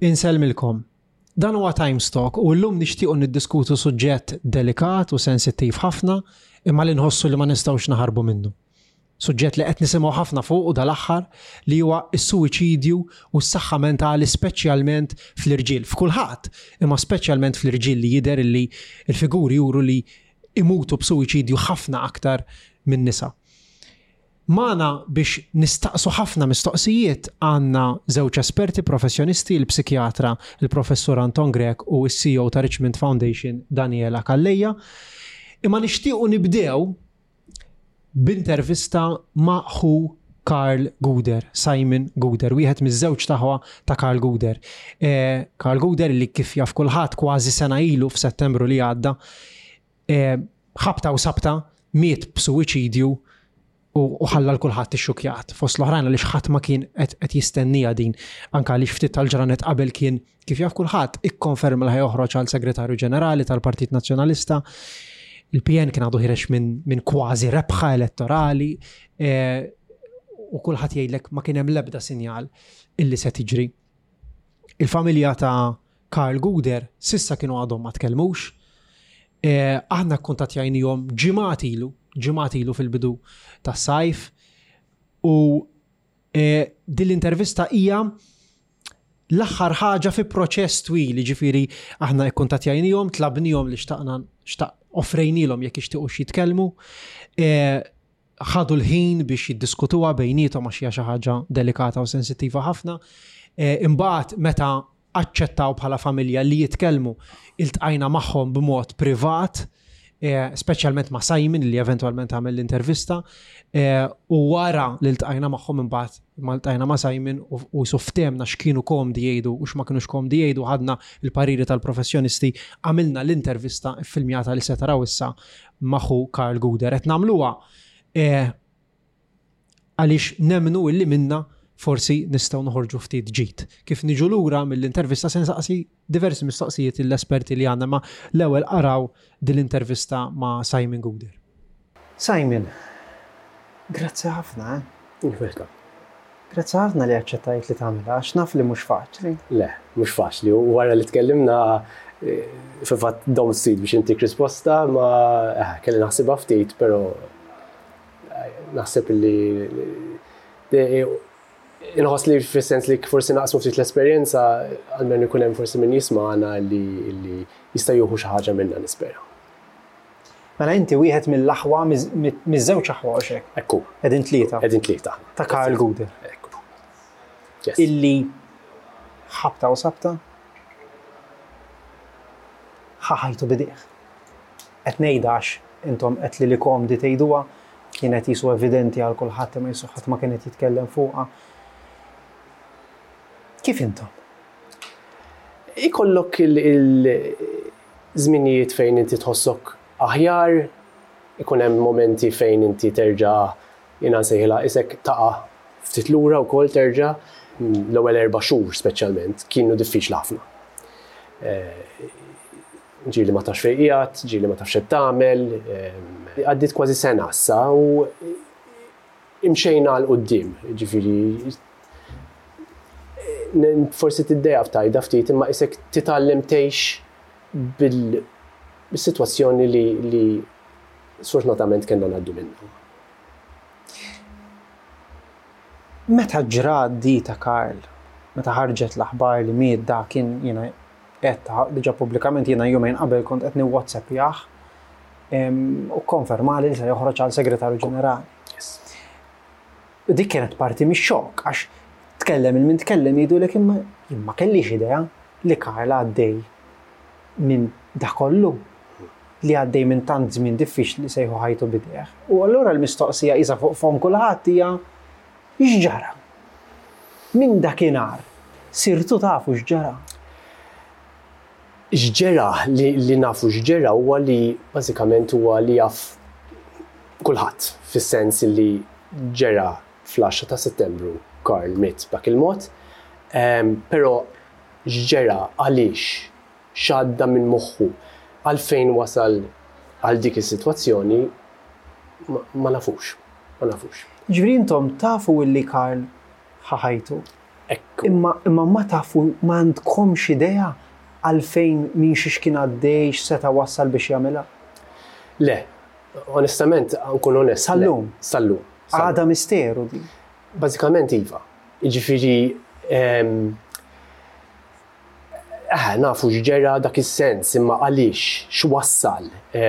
Insellmilkom. Dan huwa Times Talk u llum nixtiequ niddiskutu suġġett delikat u sensittiv ħafna imma li nħossu li ma nistgħux naħarbu minnu. Suġġett li qed nisimgħu ħafna fuq u dal-aħħar li huwa s-suwiċidju u s-saħħa mentali speċjalment fl-irġiel. F'kulħadd, imma speċjalment fl-irġiel li jidher li l-figuri juru li imutu b'suwiċidju ħafna aktar minn nisa. Magħna biex nistaqsu ħafna mistoqsijiet għandna żewġ esperti professjonisti, il-psikjatra il-professur Anton Grek u s-CEO ta' Richmond Foundation Daniela Calleja. Imma nixtiequ nibdew b'intervista ma' Carl Guder, Simon Guder, wieħed miż-żewġ taħwa ta' Carl Guder. Carl Guder li kif jaf kulħadd kważi sena ilu f'Settembru li għadda ħabta u sabta miet b'suwiċidju u ħalla l-kulħadd ixxukjat. Fost l-oħrajn li ħadd ma kien qed jistennija din anke li ftit tal-ġranet qabel kien kif jaf kulħadd ikkonferma li ħajoħroġ għal Segretarju Ġenerali tal-Partit Nazzjonalista. Il-PN kien għadu ħirex minn kważi rebħa elettorali u kulħadd jgħidlek ma kien hemm l-ebda sinjal illi se tiġri. Il-familja ta' Carl Guder sissa kienu għadhom ma tkellmux. Aħna kkuntattjajnihom ġimgħat ilu fil-bidu tas-sajf u din l-intervista hija l-aħħar ħaġa fi proċess twil, ġifieri aħna kkuntattjajnihom, tlabnihom li offrejnilhom jekk ixtiequ jitkellmu, ħadu l-ħin biex jiddiskutuha bejniethom għax hija xi ħaġa delikata u sensittiva ħafna. Imbagħad meta aċċettaw bħala familja li jitkellmu, iltqajna magħhom b'mod privat, speċjalment ma' Simon li eventwalment għamel l-intervista, u wara li iltqajna magħhom imbagħad ma iltqajna ma' Simon u suftemna x'kienu komdi jgħidu u x'ma kinux komdi jgħidu, ħadna l-pariri tal-professjonisti, għamilna l-intervista ffilmjata li se taraw issa magħ Carl Guder. Qed nagħmluha għaliex nemmnu illi minna forsi nistgħu noħorġu ftit ġid. Kif niġu lura mill-intervista se nsaqsi diversi mistoqsijiet l-esperti li għandna, ma l-ewwel qaraw din l-intervista ma' Simon Guder. Simon, grazzi ħafna. Welcome. Grazzi ħafna li aċċettajt li tagħmilha, għax naf li mhux faċli. Le, mhux faċli. U wara li tkellimna fil-fatt dom sid biex intik risposta, ma kelli naħsibha ftit, però naħseb li inħoss li fis-sens li forsi naqsmu ftit l-esperjenza għalmen ikun hemm forsi min jisma'na li jista' jieħu xi ħaġa minnha nispera. Mela inti wieħed mill-aħwa miż-żewġ aħwa hekk. Ekku. Qegħdin tlieta. Qegħdin tlieta. Ta' Carl Guder. Ekku. Yes. Illi ħabta u sabta ħaħajtu bidieħ. Qed ngħidax intom qed li komdi tgħiduha kienet jisu evidenti għal kulħadd ma jisu ħadd ma kienet jitkellem fuqha. Kif intom? Ikollok il-żminijiet fejn inti tħossok aħjar, ikun hemm momenti fejn inti terġa' jiena nsejħilha isek taqa' ftit lura wkoll terġa' l-ewwel 4 xhur speċjalment kienu diffiċli ħafna. Ġieli ma tafx fejn qiegħed, ġieli ma tafx x'qed tagħmel, għaddiet kważi sena issa u imxejna l quddiem, ġifieri forsi tiddejja f'tajda ftit imma isek titgħallem tgħix bil-sitwazzjoni li sfortunatament kellna ngħaddu minnha. Meta ġrat di ta' Carl, meta ħarġet l-aħbar li miet da kien jiena qed diġà pubblikament jiena jumejn qabel kont qed niwhatsappjah u konfermali li se joħroġ għal Segretarju Ġenerali. Dik kienet parti mix-xokk għax tkellem il-min tkellem jgħidulek imma kellix idea li Carl għaddej minn dak kollu li għaddej minn tant żmien diffiċli sejħu ħajtu bidieħ. U allura l-mistoqsija isa fuq fhom kulħadd hija x'ġara? Minn dakinhar sirtu tafu x'ġara? X'ġara li nafu x'ġara huwa li bażikament huwa li jaf kulħadd fis-sens li ġara fl-10 ta' Settembru Carl miet b'dak il-mod, però x'ġara għaliex x'għadda minn moħħu għalfejn wasal għal dik is-sitwazzjoni ma nafux. Ġifieri intom tafu illi Carl ħaħajtu. Imma ma tafu ma għandkomx idea għalfejn min xiex kien għaddej x'seta wassal biex jagħmilha? Le, onestament, nkun onest. Sallum. Sallum. Għada misteru di. Bażikament iva. Jiġifieri nafu x'ġera dak is-sens, imma għaliex x'wassal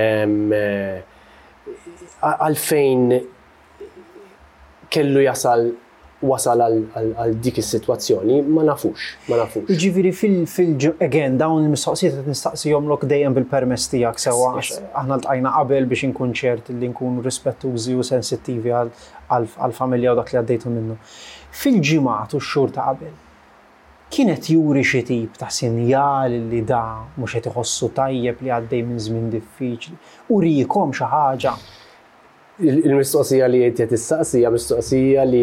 għalfejn kellu wasal għal dik is-sitwazzjoni, ma nafux. Jiġifieri again dawn il-mistoqsijiet qed nistaqsihomlok dejjem bil-permess tiegħek sewwa aħna ltqajna qabel biex inkun ċert li nkunu rispettużi u sensittivi għall-familja u dak li għaddejtu minnu. Fil-ġimgħat u x-xhur ta' qabel, kienet juri xi tip ta' sinjal li da mhux qed iħossu tajjeb li għaddej minn żmien diffiċli. Urikom xi ħaġa. Il-mistoqsija li qed tistaqsija mistoqsija li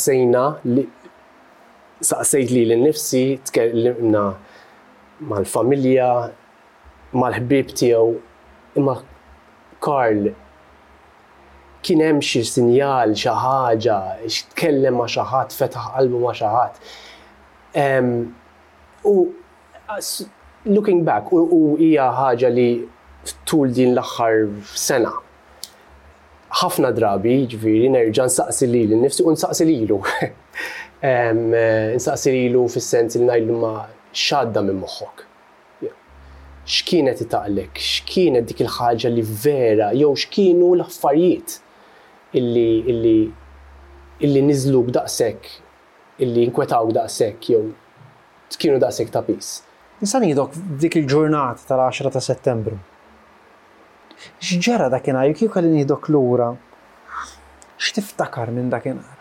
saqsejt li l-nifsi tkellimna mal-familja, mal-ħbieb tiegħu, imma Karl kien hemm xi sinjal xi ħaġa, tkellem ma' xi ħadd, fetaħ qalbu ma' xi ħadd. U looking back, u hija ħaġa li tul din l-aħħar sena ħafna drabi, ġifieri nerġa' nsaqsi lili nnifsi u nsaqsi lilu. Nsaqsi lilu fis-sens li ngħidlu ma x'għadda minn moħħok. X'kienet itaqlek, x'kienet dik il-ħaġa li vera jew x'kienu l-affarijiet illi niżluk daqshekk, illi nkwetawk daqshekk jew kienu daqshekk ta' peace. Nista' ngħidok dik il-ġurnata tal-10 ta' Settembru. X'ġara dakinhar kieku kelli nieħdok lura? X'tiftakar minn dakinhar?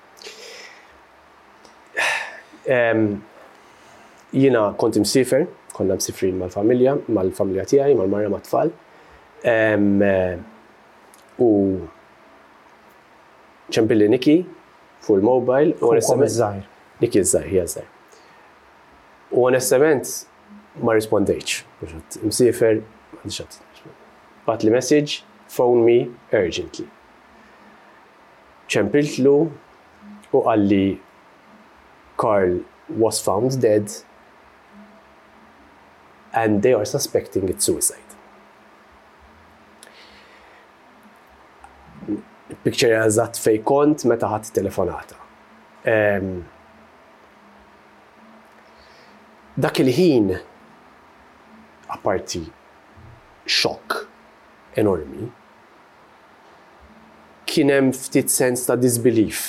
Jiena kont imsifer, konna msifrin mal-familja tiegħi, mal-marra mat-tfal. U ċempilli Niki fuq il-mobile u onestament Niki żgħir, hija żgħir. U onestament ma rispondejtx. Imsifer m'għandix bat li message, phone me urgently. ċempiltlu u qalli Karl was found dead and they are suspecting it's suicide. Picture eżatt fej kont meta ħadd telefonata. Dak il-ħin apparti xokk enormi, kien hemm ftit sens ta' disbelief.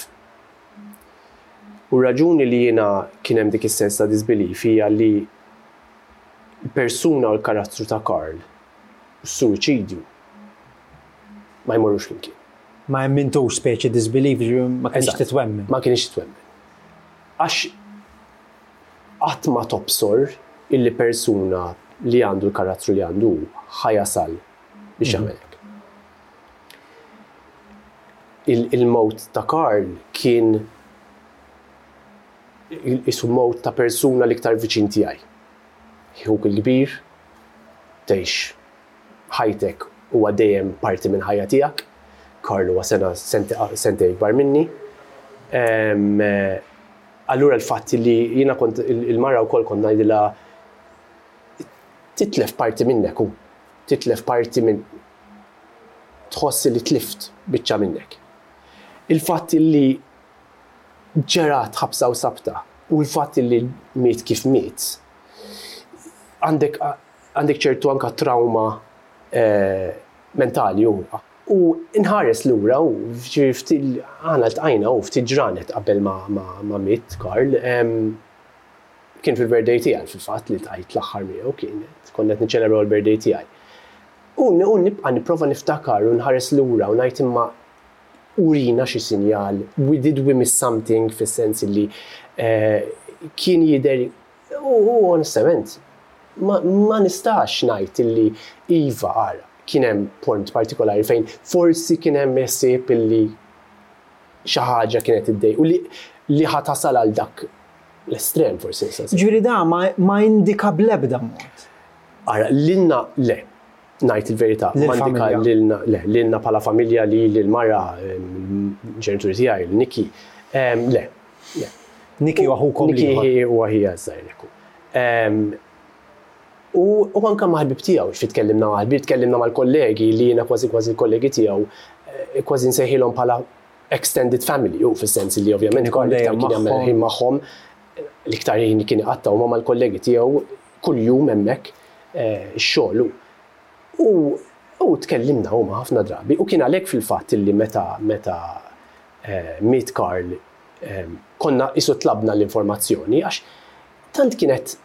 U raġuni li jiena kien hemm dik is-sens ta' disbelief hija li l-persuna u l-karattru ta' Karl, s-suicidju, ma jmorrux flimkien. Ma jemmintux speċi disbelief, ma kienx titwemmen. Ma kienx titwemmen. Għax qatt ma tobsor illi persuna li għandu l-karattru li għandu ħajasal biex jagħmelek. Il-mowt ta' Karl kien isu mowt ta' persuna li iktar viċin tiegħi. Ħuk il-kbir, tgħix ħajtek huwa dejjem parti minn ħajja tiegħek. Karl huwa sentej ikbar minni. Allura l-fatt li jiena kont il-marra wkoll kont ngħidilha titlef parti minnek hu. Titlef parti minn tħossi li tlift biċċa minnek. Il-fatt li ġerat ħabsa u sabta u l-fatt li miet kif miet għandek ċertu anka trauma mentali huwa. U inħares lura u għana l-tqajna u ftit ġranet qabel ma miet Karl. Kien fil-birthday tiegħi fil-fatt li tqajt l-aħħar miegħu konnet niċċelebraw il-birthday tiegħi. U nibqa' nipprova niftakar u nħares lura u ngħid imma urina xi sinjal, did we miss something fis-sens li kien jidher u onestament ma nistax ngħid illi iva ara kien hemm punt partikolari fejn forsi kien hemm ħsieb illi xi ħaġa kienet iddej u li ħadd tasal għal dak l-estrem forsi. Ġifieri da ma indika bl-ebda mod. Ara lilna le, ngħid il-verità, ma indika lilna bħala familja li l-mara ġenituri tiegħi, Niki, le. Niki waħukom liħor. Niki u għahija zaħirku. U anka maħbib tijaw, xfi tkellimna maħbib, tkellimna mal-kollegi li jina kważi l-kollegi tijaw, kważi nsejħilhom bħala extended family, u fil-sens li ovvjament iktar kien jagħmel ħin magħhom, l-iktar jien kien iqattaw ma' mal-kollegi tiegħu kuljum hemmhekk ix-xogħol. U tkellimna huma ħafna drabi u kien għalhekk fil-fatt li meta miet Karl konna isu tlabna l-informazzjoni għax tant kienet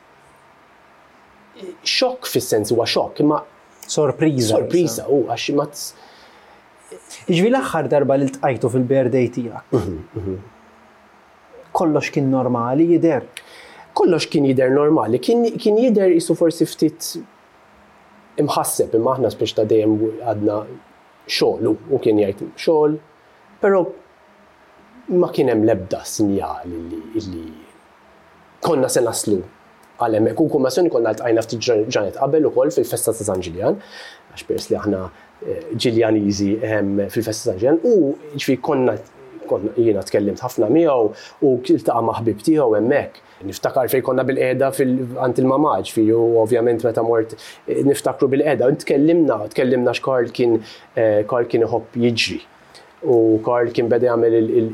xokk fis-sens huwa xokk imma sorpriża u għax ma Iġvi l-aħħar darba li ltqajtu fil-birthday tiegħek. Kollox kien normali jidher. Kollox kien jidher normali, kien jidher isu forsi ftit imħasseb imma aħna speċi ta' dejjem għadna xogħol u kien jgħid xogħol, però ma kien hemm l-ebda sinjali li konna se naslu għal hemmhekk. U kummazzjoni konna ltqajna ftit ġranet qabel ukoll fil-festa ta' San Ġiljan, għax peress li aħna Ġiljaniżi fil-festa San Ġiljan u ġifi konna jiena tkellimt ħafna miegħu u iltaqa' ma' ħbib tiegħu hemmhekk. Niftakar fejn konna bil-qiegħda għand il-mama ġifi u ovvjament meta mort niftakru bil-qiegħda u tkellimna x'Karl kien iħobb jiġri u Karl kien beda jagħmel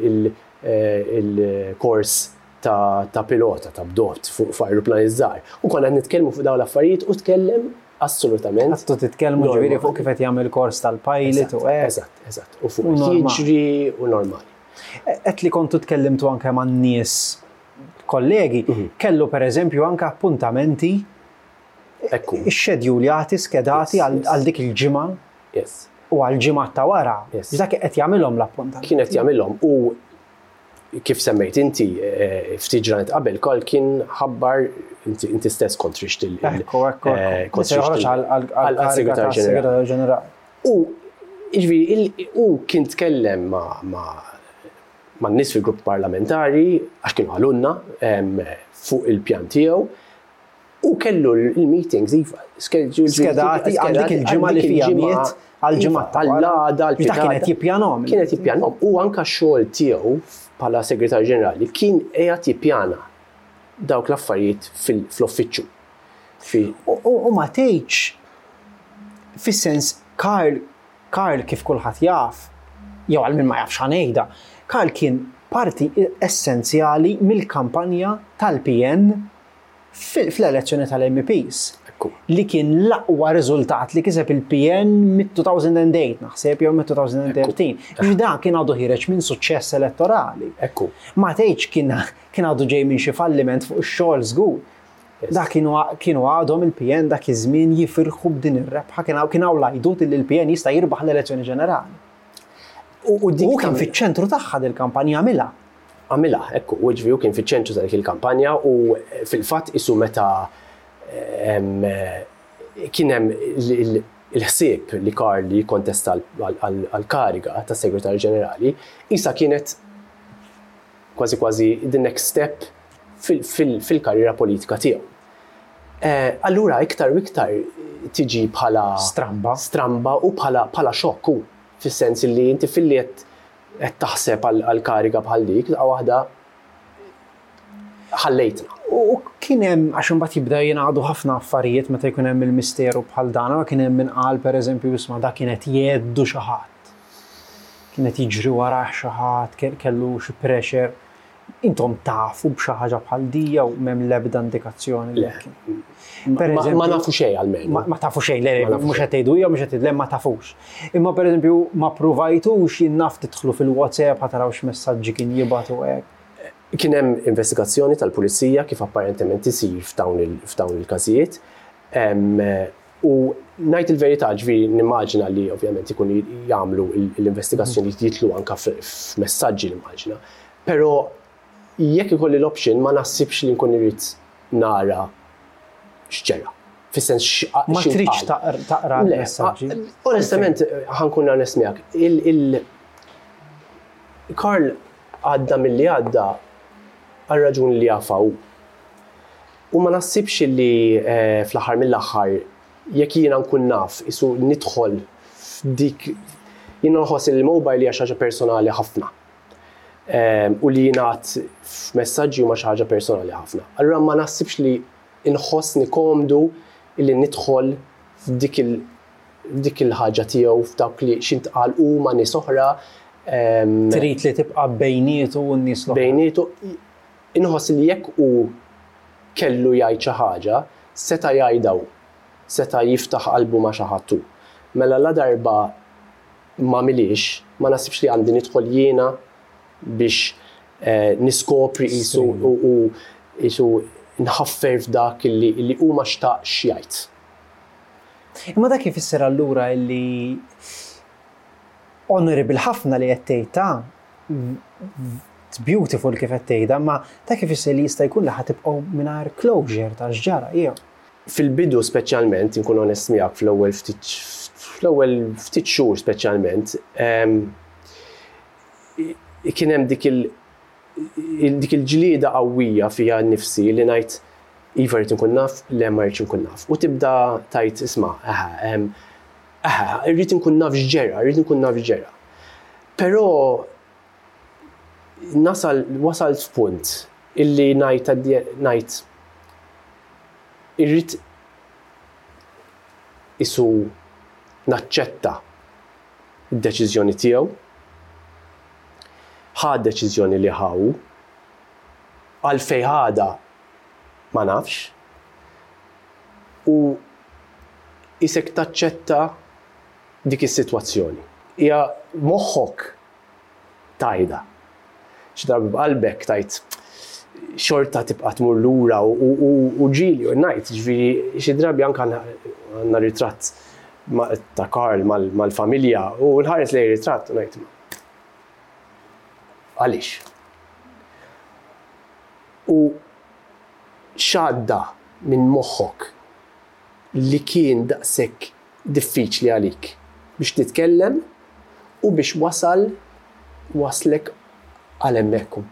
il-kors ta' pilota ta' bdot fuq ajruplani żgħar. U konna nitkellmu fuq dawn l-affarijiet u tkellem assolutament. Għattu titkellmu ġifieri fuq kif qed jagħmel kors tal-pilot u hekk. Eżatt. U fuq jiġri u normali. Qed li kontu tkellimtu anke man-nies kollegi, kellu pereżempju anke appuntamenti ix-xedjulati skedati għal dik il-ġimgħa u għal-ġimgħa ta' wara. Dak qed jagħmilhom l-appuntamenti. Kien qed jagħmilhom u kif semmejt inti ftit ġranet qabel Karl kien ħabbar inti stess kontrixt għal-Segretarju Ġenerali. U kien tkellem ma' nies fil-grupp parlamentari għax kienu għalunna fuq il-pjan tiegħu u kellu l-meetings skedati għal dik il-ġimgħa li fiha miet għal-ġimgħa tal-għada kienet jippjanhom. Kienet jippjanhom u anke x-xogħol tiegħu bħala Segretarju Ġenerali kien qiegħed jippjana dawk l-affarijiet fl-uffiċċju. U ma tgħidx fis-sens Karl kif kulħadd jaf, jew għal min ma jafx ħanejda, Karl kien parti essenzjali mill-kampanja tal-PN fl-elezzjoni tal-MPs. Li kien l-aqwa riżultat li kiseb il-PN mid-2008 naħseb jew mid-2013. Dan kien għadu ħireġ minn suċċess elettorali. Ma tgħidx kien għadu ġej minn xi falliment fuq ix-xogħol żgur. Dak kienu għadhom il-PN dak iż-żmien jifirħu b'din ir-rebħa kien hawn lajdut li l-PN jista' jirbaħ l-elezzjoni ġenerali. U kien fiċ-ċentru tagħha dil-kampanja għamilha, u ġifieri kien fiċ-ċentru ta' dik il-kampanja u fil-fatt isu meta kien hemm il-ħsieb li Karl li jikkontesta għall-kariga ta' Segretarju Ġenerali, issa kienet kważi the next step fil-karriera politika tiegħu. Allura iktar u iktar tiġi bħala stramba u bħala xokk fis-sens li inti filli qed taħseb għall-kariga bħal dik ta' waħda ħallejtna. U kien hemm għax imbagħad jibda jingħadu ħafna affarijiet meta jkun hemm il-misteru bħal dan, kien hemm min qal pereżempju isma' dak kienet jgħeddu xi ħadd. Kienet jiġri wara xi ħadd, kellu xi pressure. Intom tafu b'xi ħaġa bħal dija u m'hemm l-ebda indikazzjoni li kien. Ma nafu xejn għalmenu. Ma tafu xejn, mhux qed tgħidu jew mhux qed tgħidlem ma tafux. Imma pereżempju ma provajtux jinnaf tidħlu fil-WhatsApp ħataraw x'messaġġi kien jibgħatu hekk. Kien hemm investigazzjoni tal-Pulizija kif apparentement isir f'dawn il-każijiet. U ngħid il-verità ġifieri nimmaġina li ovvjament ikun jagħmlu l-investigazzjoni jitlu anke f'messaġġi nimmaġina. Però jekk ikolli l-option ma naħsibx li nkun irid nara x'ġara. Fis-sens ma tridx taqra l-messaġġi. Onestament ħankun onest miegħek. Karl għadda milli għadda għal raġuni li jafaw. U ma naħsibx li fl-aħħar mill-aħħar jekk jiena nkun naf isu nidħol f'dik jiena nħoss il-mobile hija xi ħaġa personali ħafna. u li jingħad f'messaġġi huma xi ħaġa personali ħafna. Allura ma naħsibx li inħossni komdu illi nidħol f'dik il-ħaġa tiegħu f'dawk li x'intqal huma nies oħra. Trid li tibqa' bejnietu u n-nies l-oħra. Bejnietu inħoss li jekk hu kellu jgħid xi ħaġa, seta' jgħidha seta' jiftaħ qalbu ma' xi ħadd hu. Mela la darba ma milix, ma nasibx li għandi nidħol jiena biex niskopri qisu nħaffer f'dak li huma xtaq x'jgħid. Imma dak ifisser allura li honorable ħafna li qed tgħidha, it's beautiful kif qed tgħidha, ma dak ifisser li jista' jkun li ħatibqgħu mingħajr closure ta' x'ġara jew. Fil-bidu speċjalment, inkun onest miegħek fl-ewwel ftit xhur speċjalment, kien hemm dik il-ġlieda qawwija fiha nnifsi li ngħid iva rrid inkun naf, le ma rridx inkun naf. U tibda tgħid isma' irrid inkun naf x'ġera. Però wasalt f'punt illi ngħid irrid isu naċċetta id-deċiżjoni tiegħu, ħad deċiżjoni li ħawu, għalfejn ħada ma nafx, u isek taċċetta dik is-sitwazzjoni. Hija moħħok tajda. Xi darba b'qalbek tajt xorta tibqa' tmur lura u ġieli u ngħid, ġifieri xi drabi anke għandna ritratt ta' Karl mal-familja u nħares lejn ritratt u ngħid għaliex. U x'għadda minn moħħok li kien daqshekk diffiċli għalik biex titkellem u biex waslek għal hemmhekk.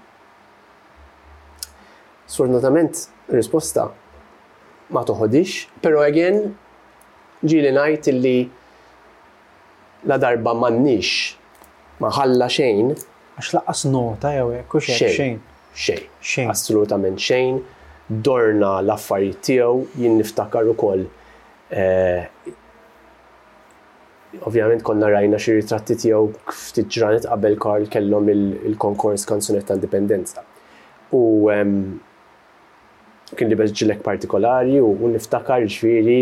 Sfortunatament ir-risposta ma toħodix, però again ġieli ngħid illi la darba m'għandniex ma ħalla xejn. Għax laqqas nota jew hekk u xejn. Xejn. Assolutament xejn. Dorna l-affarijiet tiegħu, jien niftakar ukoll ovvjament konna rajna xi ritratti tiegħu ftit ġranet qabel Karl kellhom il-konkors Kanzunetta Indipendenza. U kien li ġilek partikolari u niftakar ġifieri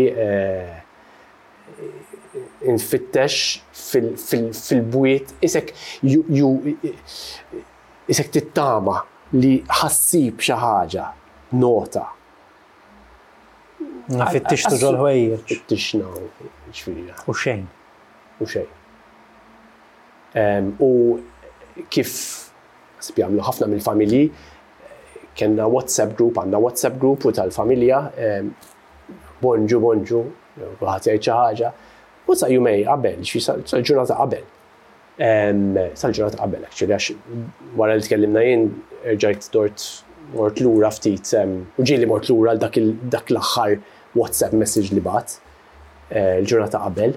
infittex fil-bwiet isek tittama li ħassib xi ħaġa nota. Fittixtu ġol ħwejjeġ. Fittixna ġifieri. U xejn. U kif jagħmlu ħafna mill-familji kellna WhatsApp group u tal-familja bonġu ħadd jgħid xi ħaġa. U sa jumej qabel, sal-ġurnata qabel. Sal-ġurnata qabel, actually, għax wara li tkellimna jien rġajt mort lura ftit u ġieli mort lura dak l-aħħar WhatsApp message li bat l-ġurnata qabel.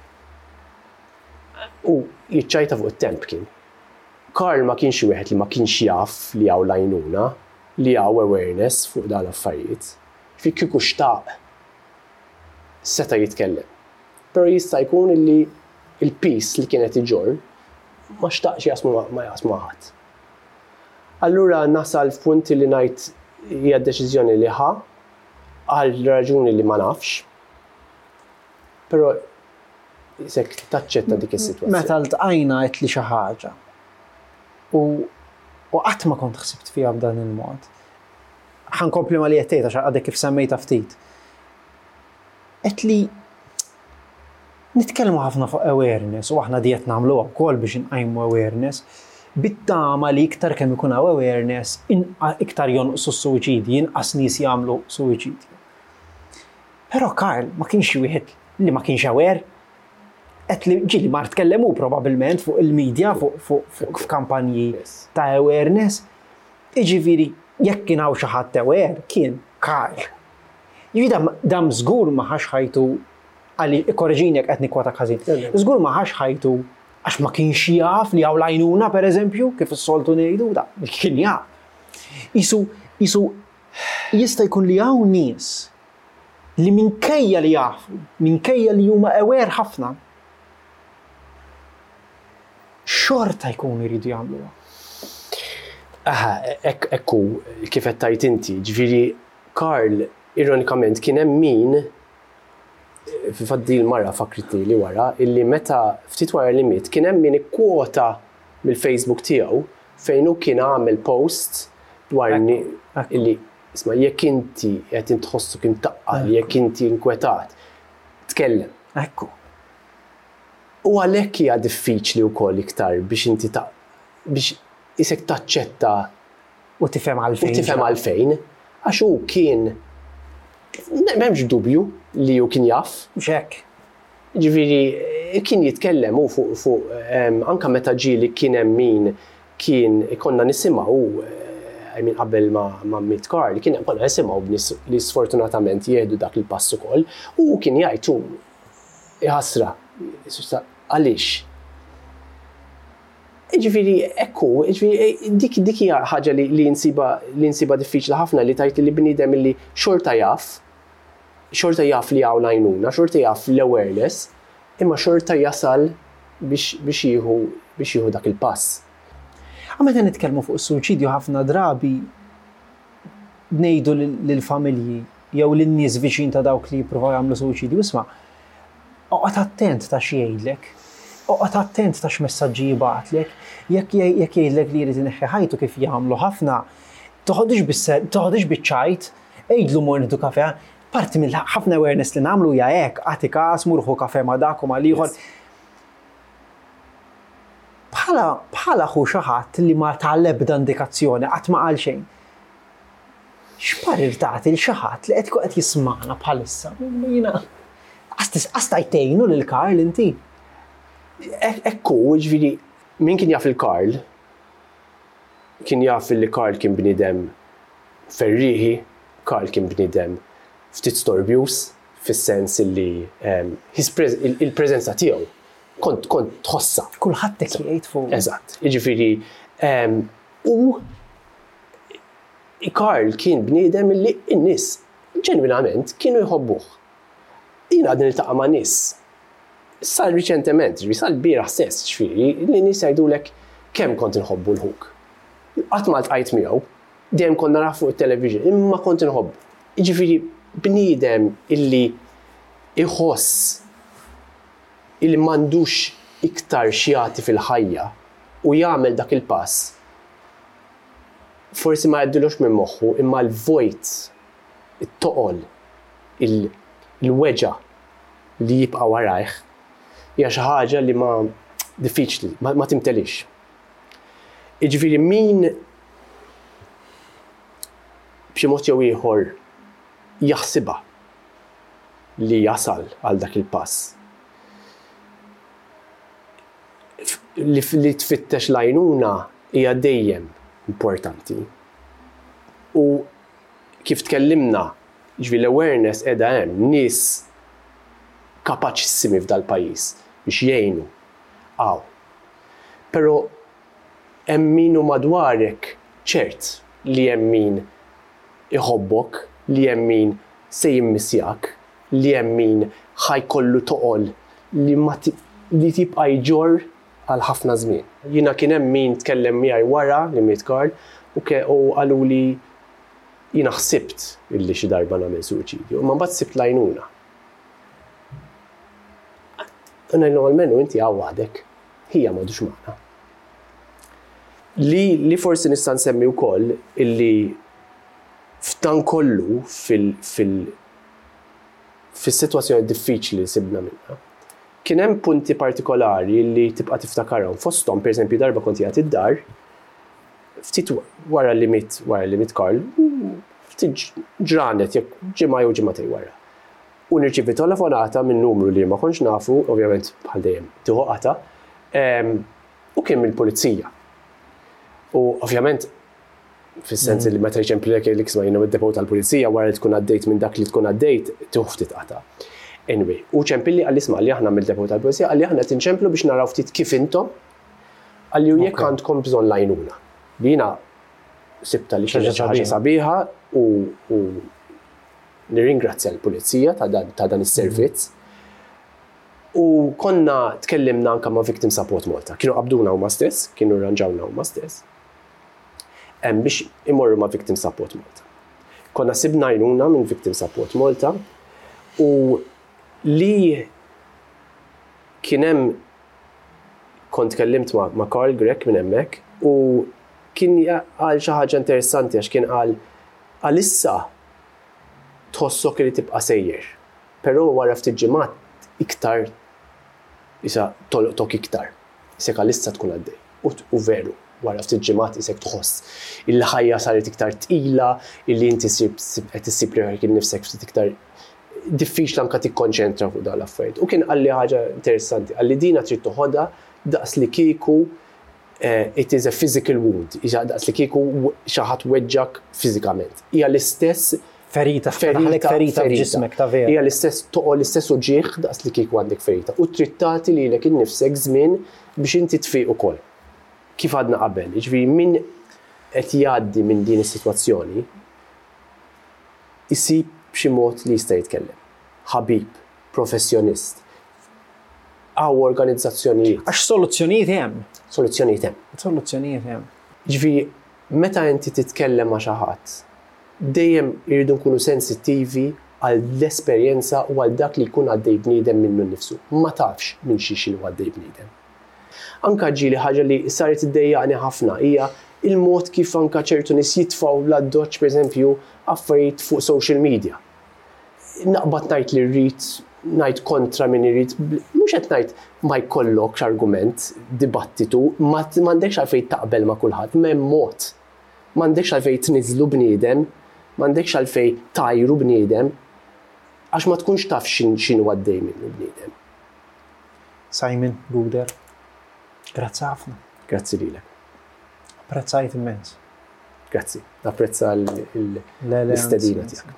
U jiċċajta fuq it-temp kien. Karl ma kienx wieħed li ma kienx jaf li hawn lajnuna, li hawn awareness fuq dan l-affarijiet. Fi kieku xtaq seta' jitkellem. Però jista' jkun illi il-peace li kienet iġorr ma xtaqx jasmu ħadd. Allura nasal f'punt li ngħid hija deċiżjoni li għal raġuni li ma nafx. Però isek taċċetta dik is-sitwazzjoni. Meta ltqajna qed li xi ħaġa u qatt ma kont ħsibt fiha b'dan il-mod. Ħankompli ma li qed tgħid għax għadek kif semmejta ftit. Qed li nitkellmu ħafna fuq awareness u aħna diet nagħmluha wkoll biex inqajmu awareness. Bit-tama li iktar kemm ikun awareness iktar jonqsu s-suwiċidji, inqas nies jagħmlu suwiċidju. Però Karl ma kienx wieħed li ma kienx aware. Qed li ġieli ma tkellemu probabbilment fuq il-medja fuq f'kampanji ta' awareness. Jiġifieri jekk kien hawn xi ħadd aware kien Karl. Jiġifieri dam żgur ma ħax ħajtu għalli korreġini jekk qed nikkwota ħażin. Żgur ma ħax ħajtu Għax ma kienx jaf li hawn l-għajnuna pereżempju kif is-soltu ngħidu da kien jaf. Isu jista' jkun li hawn nies li minkejja li jafu, minkejja li huma aware ħafna, xorta jkunu jridu jagħmluha. Ekku kif qed tajt inti, ġifieri Karl ironikament kien hemm min faddi l-marra fakritni li wara illi meta ftit wara li miet kien hemm min ikkwota mill-Facebook tiegħu fejn hu kien għamel post dwar illi isma' jekk inti qed intħossuk imtaqqal, jekk inti inkwetat, tkellem. Ekku. U għalhekk hija diffiċli wkoll iktar biex inti biex isek taċċetta u tifhem għalfejn. Għax hu kien m'hemmx dubju li hu kien jaf. Mhux hekk. Ġifieri kien jitkellem hu fuq anke meta ġieli kien hemm min kien ikonna nisimgħu qabel ma miet Karl kien hemm konna nisimgħu b'nies li sfortunatament jieħdu dak il-pass ukoll u kien jgħid hu iħassra għaliex. Ġifieri ekku, dik hija ħaġa li nsiba diffiċli ħafna li tajt li bniedem illi xorta jaf li hawn għajnuna, xorta jaf l-awareness, imma xorta jasal biex jieħu dak il-pass. Meta nitkellmu fuq is-suċidju ħafna drabi ngħidu lill-familji jew lin-nies viċin ta' dawk li jippruvaw jagħmlu suċidju, isma' oqgħod attent ta' xi jgħidlek, oqgħod attent ta' x'messaġġi jibgħatlek, jekk jgħidlek li jrid ineħħi ħajtu kif jagħmlu ħafna, toħodix biċ-ċajt, għidlu mor nidu kafe, parti mill ħafna awareness li nagħmlu hija hekk, agħti każ murħu kafe ma' dak u ma' ieħor. Bħala ħu xi ħadd li ma tal-ebda indikazzjoni qatt ma qal xejn. X'parir tagħti lil xi ħadd li qed jisma'na bħalissa? Jiena għasta jtejnu lil Karl inti. Ekku, ġifieri min kien jaf il-Karl kien jaf li Karl kien bniedem ferrieħi, Karl kien bniedem ftit storbjus fis-sens li il-preżenza tiegħu kont tħossa. Kulħadd hekk jgħid fuq. Eżatt. Jiġifieri u Karl kien bniedem li n-nies ġenwinament kienu jħobbuh. Jiena għadni niltaqa' ma' nies. Sar riċentement, sar bieraħ stess, ġifieri, li nies jgħidulek kemm kont inħobbu l-ħuk. Qatt ma ltqajt miegħu, dejjem konna naraw fuq it-television, imma kont inħobbu. Jiġifieri bniedem illi iħoss illi m'għandux iktar xi jagħti fil-ħajja u jagħmel dak il-pass. Forsi ma jgħaddilux minn moħħu imma l-vojt, it-toqol, il-weġa li jibqa' warajh hija xi ħaġa li ma diffiċli, ma timtelix. Jiġifieri min b'xi mod jew ieħor jaħsibha li jasal għal dak il-pass. Li tfittex l-għajnuna hija dejjem importanti. U kif tkellimna, ġifieri l-awareness qiegħda hemm nies kapaċissimi f'dal pajjiż biex jgħinu. Però hemm min hu madwarek ċert li hemm min iħobbok, li hemm min se jimmissjak, li hemm min ħajkollu toqol li tibqa' jġorr għal ħafna żmien. Jiena kien hemm min tkellem miegħi wara li miet Karl u qalu li jiena ħsibt illi xi darba nagħmel suċidju, imma mbagħad sibt l-għajnuna. Ngħidlu għalmenu inti hawn waħdek, hija m'għadux magħna. Li forsi nista' nsemmi wkoll illi f'dan kollu fis-sitwazzjoni diffiċli li sibna minnha. Kien hemm punti partikolari li tibqa' tiftakarhom fosthom, pereżempju darba kont qiegħed id-dar, ftit wara li miet Karl, ftit ġranet jekk ġimgħa jew ġimgħatejn wara. U nirċievi telefonata minn numru li ma kontx nafu, ovvjament bħal dejjem tieħu u kien mill-pulizija. U ovvjament fis-sens li meta jċempilek l-iksma jiena mid-depot tal-pulizija wara li tkun għaddejt minn dak li tkun għaddejt tieħu ftit qata'. Anyway, u ċempilli għalli isma' li aħna mill-Depo tal-Polizija għalli aħna tinċemplu biex naraw ftit kif intom għalli u jekk għandkom bżonn lajnuna. Jiena sibta li xi ħaġa sabiħa u nirringrazzja l-Pulizija ta' dan is-servizz. U konna tkellimna anke ma' Victim Support Malta. Kienu qabduna huma stess, kienu rranġawna huma stess. Biex imorru ma' Victim Support Malta. Konna sibna għajnuna minn Victim Support Malta u li kienem kont kellimt ma' Carl Grek minn hemmhekk u kien qal xi ħaġa interessanti għax kien qal għalissa tħossok li tibqa' sejjer. Però wara ftit ġimgħat iktar isa tolqtok iktar. Isek għalissa tkun għaddej. U veru, wara ftit ġimgħat isek tħoss il-ħajja saret iktar tqila, illi inti qed issib li kien nifsek ftit iktar diffiċli anke tikkonċentra fuq dan l-affarijiet. U kien qalli ħaġa interessanti, qalli dina trid toħodha daqs li kieku it is a physical wound, daqs li kieku xi ħadd weġġak fiżikament. Hija l-istess ferita f'ġismek ta' vera. Hija l-istess toqgħod l-istess uġieħ daqs li kieku għandek ferita. U trid tagħti lilek innifsek żmien biex inti tfiq ukoll. Kif għadna qabel, jiġifieri min qed jgħaddi minn din is-sitwazzjoni isib b'xi mod li jista' jitkellem. Ħabib, professjonist. Għaw organizzazzjonijiet. Għax soluzzjonijiet hemm. Soluzzjonijiet hemm. Soluzzjonijiet hemm. Ġifieri meta inti titkellem ma' xi ħadd, dejjem irridu nkunu sensittivi għal l-esperjenza u għal dak li jkun għaddej bniedem minnu nnifsu. Ma tafx minn xi xinu għaddej bniedem. Anka ġieli ħaġa li saret iddejjaqni ħafna hija il-mod kif anka ċertu nies jitfgħu l-addoċċ pereżempju affarijiet fuq social media. Naqbad ngħid li rrid ngħid kontra min irid, mhux qed ngħid ma jkollokx argument, dibattitu, m'għandekx għalfejn taqbel ma' kulħadd, m'hemm mod. M'għandekx għalfejn tniżlu bniedem, m'għandekx għalfejn tajru bniedem, għax ma tkunx taf x'inhu għaddej minnu bniedem. Simon Guder, grazzi ħafna. Grazzi lilek. Apprezzajt immens. Grazzi, napprezza l-istedina tiegħek.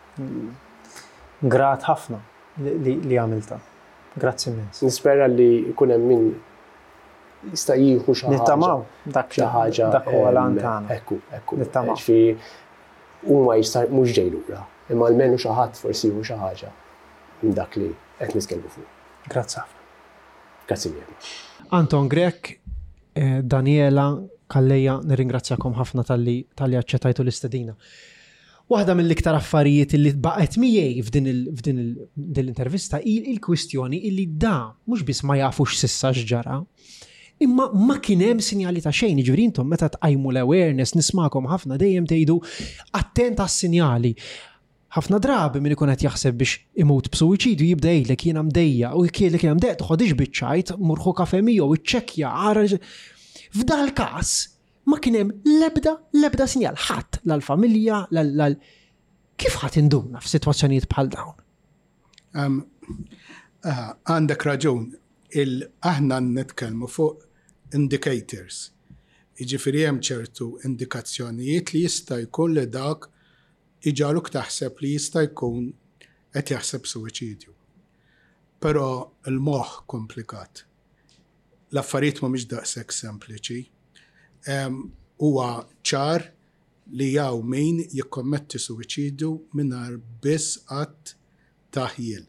Grat ħafna li għamilta. Grazzi immens. Nispera li jkun hemm min jista' jieħu xi ħaġa. Nittamaw dak huwa lan tagħna. Ekku. Nittamaw. Huma jista' mhux ġej lura, imma almenu xi ħadd forsi jieħu xi ħaġa minn dak li qed nitkellmu fuq. Grazzi ħafna. Grazzi lilek. Anton Grek, Daniela, Kalleja, nirringrazzjakom ħafna tal-li aċċettajtu l-istedina. Waħda mill-iktar affarijiet li baqgħet miegħi f'din l-intervista il-kwistjoni illi da mhux biss ma jafux s'issa x'ġara, imma ma kien hemm sinjali ta' xejn, jiġifieri intom meta tqajmu l-awareness nismakom ħafna dejjem tgħidu attent għas-sinjali. Ħafna drabi min ikun qed jaħseb biex imut b'suwiċidju jibda jgħidlek jiena mdejja u jkielek jiena mdejja toħodix biċċajt murħu kafe miegħu iċċekkja ara. F'dal każ ma kien hemm l-ebda sinjal ħadd l-familja kif ħadd induna f'sitwazzjonijiet bħal dawn? Għandek raġun, aħna nitkellmu fuq indicators. Jiġifieri hemm ċertu indikazzjonijiet li jista' jkun li dak iġaluk taħseb li jista' jkun qed jaħseb suwiċidju. Però l-moħħ komplikat. L-affarijiet mhumiex daqshekk sempliċi. Huwa ċar li jew min jikkommetti suwiċidju mingħajr biss qatt taħjil.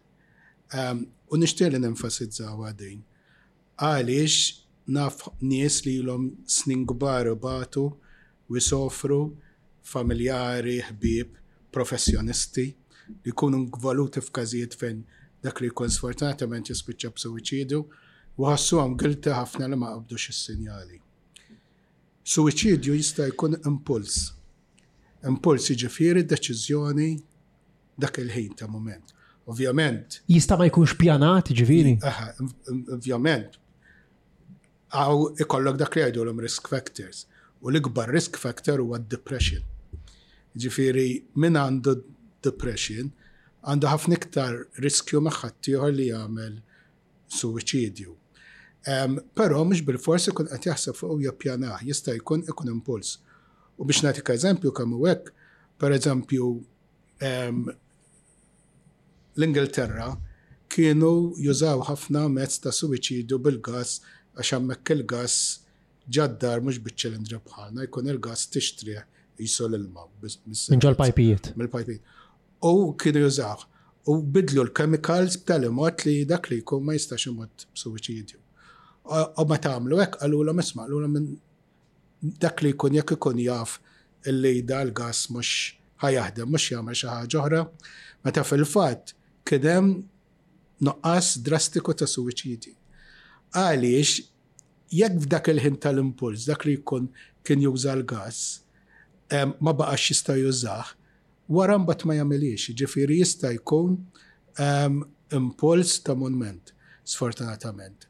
U nixtieq li nenfasizzaw din. Għaliex naf nies li ilhom snin kbar ibatu u jsofru familjari, ħbieb, professjonisti li jkunu involuti f'każijiet fejn dak li jkun sfortunatament jispiċċa b'suwiċidju u ħassuhom guilty ħafna li ma qabdux is-sinjali. Suwiċidju jista' jkun impuls. Impuls jiġifieri deċiżjoni dak il-ħin ta' mument. Ovvjament. Jista' ma jkunx pjanat jiġifieri. Ovvjament. Għaw ikollok dak li jgħidulhom risk factors. U l-ikbar risk factor huwa depression. Ġifieri min għandu depression għandu ħafna iktar riskju ma' ħadd ieħor li jagħmel suwiċidju. Però mhux bil-forsi ikun qed jaħseb fuq u jappjanah, jista' jkun impuls. U biex nagħtik eżempju kemm hu hekk, pereżempju l-Ingilterra kienu jużaw ħafna mezz ta' suwiċidju bil-gas għax hemmhekk il-gas ġaddar mhux biċ-ċilindri bħalna, jkun il-gas tixtrih jisol il-ma. Minn ġol pajpijiet. Mill-pajpijiet. U kienu jużaw. U bidlu l-chemicals b'tali mod li dak li jkun ma jistax imot b'suwiċidju. U ma tagħmlu hekk qalulhom isma' qalulhom minn dak li jkun jekk ikun jaf illi dal-gas mhux ħajaħdem mhux jagħmel xi ħaġa oħra, meta fil-fatt kien hemm nuqqas drastiku ta' suwiċidji. Għaliex jekk f'dak il-ħin tal-impuls dak li jkun kien juża l-gas ma baqax jista' jużah, wara mbagħad ma jagħmilix, ġifieri jista' jkun impuls ta' mument, sfortunatament.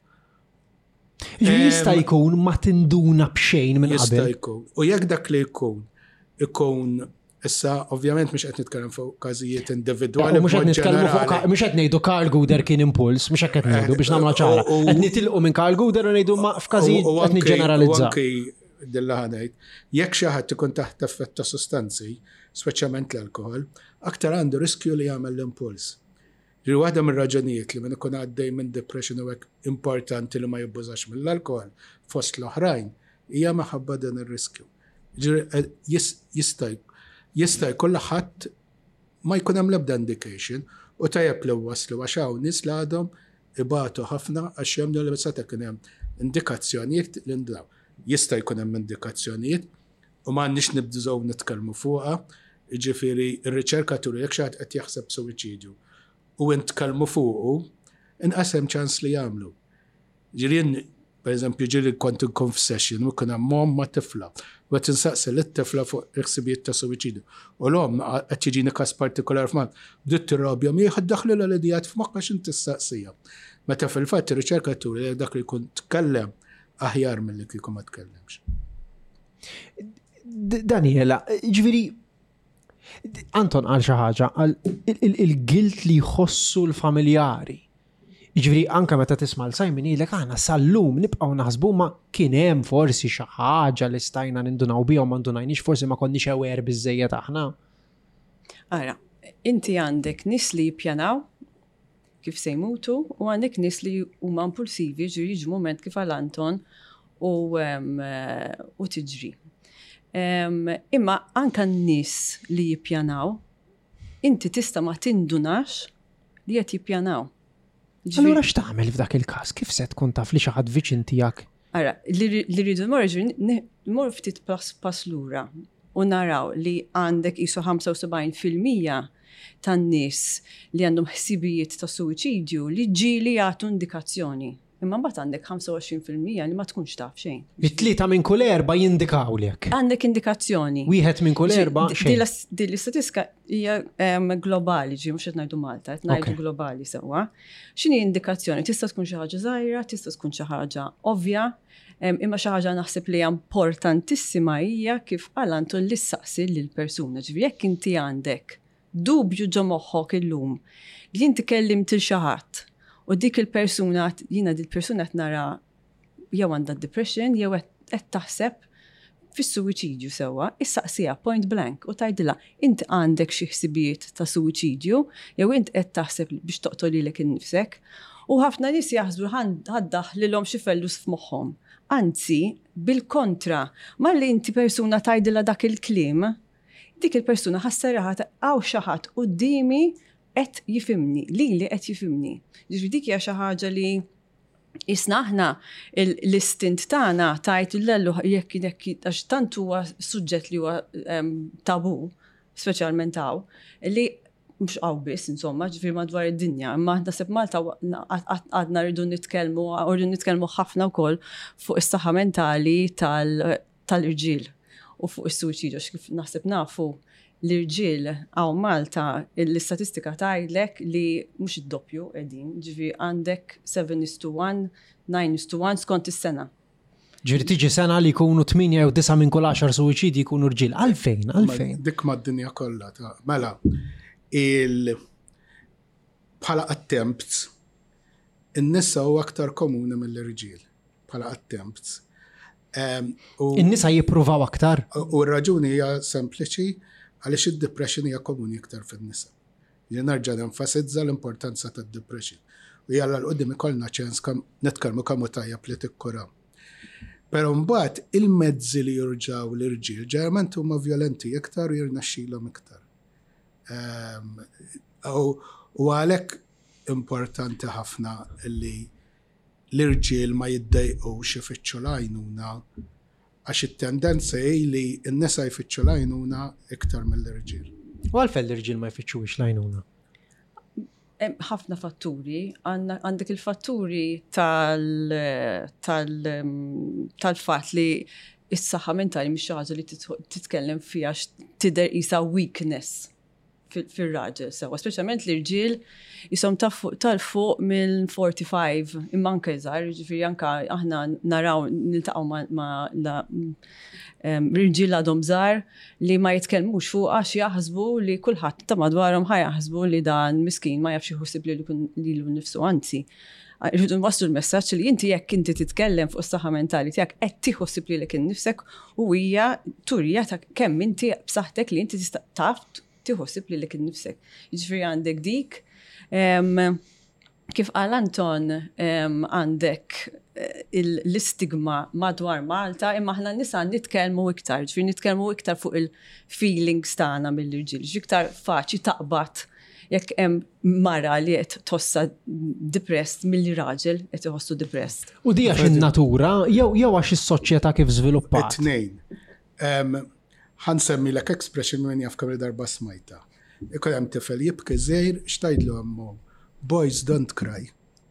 Jista' jkun ma tinduna b'xejn minn Jista' qabel. jkun. U jekk dak li ikun issa ovvjament mhux qed nitkellem fuq każijiet individwali. Mhux qed nitkellmu fuq mhux qed ngħidu Karl Guder kien impuls, mhux hekk qed ngħidu biex nagħmlu ċara. Qed nitilqu minn Karl Guder u ngħidu ma f'każijiet qed niġġeneralizzaw. Anki dilla ħanejt, jekk xi ħadd ikun taħt effett ta' sustanzi, speċjalment l-alkohol, aktar għandu riskju li jagħmel l-impuls. Ġiri waħda mir-raġunijiet li minn ikun għaddej minn depression u hekk importanti li ma jibbużax mill-alkohol fost l-oħrajn hija maħabba dan ir-riskju. Ġiri jista' jkun ħadd ma jkun hemm l-ebda indication u tajjeb li waslu għax hawn nies li għadhom ibatu ħafna għax jemnu li meta kien hemm indikazzjonijiet li ndaw. Jista' jkun hemm indikazzjonijiet u m'għandniex nibdew nitkellmu fuqha, jiġifieri r-riċerkaturi jekk xi ħadd qed jaħseb suwiċidju u ntkellmu fuqu, inqasem ċans li jagħmlu. Ġirien, pereżempju, ġiri kont inkun f'session u kien hemm mom ma' tifla, u qed insaqsi lit-tifla fuq il-ħsibijiet ta' suwiċidju. U l-om qed jiġini każ partikolar f'man, bdiet tirrabja miegħi daħlu l-idejat f'moħħ x'int tistaqsija. Meta fil-fatt ir-riċerkaturi dak li jkun tkellem aħjar milli kieku ma tkellemx. Daniela, ġifieri Anton għal xi ħaġa, il-guilt li jħossu l-familjari. Ġifieri anke meta tisma' l-Simon ilek aħna sal-lum nibqgħu naħsbu ma kien hemm forsi xi ħaġa li stajna nindunaw bihom ma ndunajniex, forsi ma konniex aware biżżejjed aħna. Ara, inti għandek nies li jippjanaw kif se jmutu u għandek nies li huma impulsivi ġifieri jiġu mument kif għal Anton u tiġri. Imma anka n-nies li jippjanaw, inti tista' ma tindunax li qed jippjanaw. Allura x'tagħmel f'dak il-każ? Kif se tkun taf li xi ħadd viċin tiegħek? Ara, li rridu nmorru ftit pass lura u naraw li għandek qisu 75% tan-nies li għandhom ħsibijiet ta' suwiċidju li ġieli jagħtu indikazzjoni. Imma mbagħad għandek 25% li ma tkunx taf xejn. It-tlieta minn kull erba' jindikawlek. Għandek indikazzjoni. Wieħed minn kull erba' xejn. Din l-istatistika hija globali, mhux qed ngħidu Malta, qed ngħidu globali sewwa. X'inhi indikazzjoni? Tista' tkun xi ħaġa żgħira, tista' tkun xi ħaġa ovvja, imma xi ħaġa naħseb li hija importantissima hija kif qal Anton li ssaqsi lill-persuna. Ġifieri jekk inti għandek dubju ġo moħħok illum li inti kellimt il xi ħadd u dik il-persuna, jiena dik il-persuna qed nara jew għandha depression jew qed taħseb fis-suwiċidju sewwa, issaqsija point blank u tgħidilha inti għandek xi ħsibijiet ta' suwiċidju jew inti qed taħseb biex toqtol lilek innifsek. U ħafna nies jaħsbu ħaddaħ lilhom xi fellus f'moħħhom. Anzi, bil-kontra, malli inti persuna tgħidilha dak il-kliem, dik il-persuna ħassaraħat għaw xi ħadd qudiemi qed jifhimni, li qed jifhimni. Ġifieri dik hija xi ħaġa li isna aħna l-istint tagħna tajt l-lellu jekk għax tant huwa suġġett li huwa tabu, speċjalment hawn, li mhux hawn biss insomma, ġifieri madwar id-dinja, imma naħseb Malta għadna rridu nitkellmu ħafna wkoll fuq is-saħħa mentali tal-irġiel u fuq is-suwiċidju kif naħseb nafu l-irġiel għaw Malta l-istatistika tgħidlek li mhux id-doppju qegħdin, ġifieri għandek 7:1, 9:1 skont is-sena. Ġifieri tiġi sena li jkunu 8 jew 9 minn kull 10 suwiċidi jkunu rġiel. Għalfejn? Dik mad-dinja kollha ta' mela bħala attempts in-nisa huwa aktar komuni mill-irġiel bħala attempts. In-nisa jippruvaw aktar? U r-raġuni hija sempliċi għaliex id-depression hija komuni iktar fin-nisa. Nerġa' nenfasizza l-importanza tad-depression. U jalla l-qoddim ikollna ċans nitkellmu kemm hu tajjeb li tikkuraw. Però mbagħad il-mezzi li jurġaw l-irġiel ġeneralment huma violenti iktar u jirnexxilhom iktar. U għalhekk importanti ħafna li l-irġiel ma jiddejqux ifittxu l-għajnuna għax it-tendenza hi li n-nisa jfittxu l-għajnuna iktar mill-irġiel. U għalfejn l-irġiel ma jfittxux l-għajnuna? Ħafna fatturi, għandek il-fatturi tal-fat li is-saħħa mentali mhix xi ħaġa li titkellem fiha tidher qisha weakness fil-raġel sewa, speċjalment l-irġiel jisom tal-fuq mill-45 imma anke żgħar, ġifieri anke aħna naraw niltaqgħu ma' irġiel għadhom żgħar li ma jitkellmux fuq għax jaħsbu li kulħadd ta' madwarhom ħajaħsbu li dan miskin ma jafx iħossib lilu nnifsu, anzi. Irridu nwasslu l-messaġġ li inti jekk inti titkellem fuq is-saħħa mentali tiegħek qed tieħossib lilek innifsek u hija turija ta' kemm inti b'saħħtek li inti tista' taf tiħossib lilek innifsek. Jiġifieri għandek dik kif qal Anton għandek l-istigma madwar Malta imma aħna nisa nitkellmu iktar, ġifieri nitkellmu iktar fuq il-feelings tagħna mill-irġiel. Iktar faċli taqbad jekk hemm mara li qed tossa depressed milli raġel qed iħossu depressed. U di għax in-natura jew għax is-soċjetà kif żviluppat. It-tnejn. Ħansemmilek expression minn jaf kemm darba smajta. Ikun hemm tifel jibki żgħir x'tgħidlu hemmhom. Boys don't cry.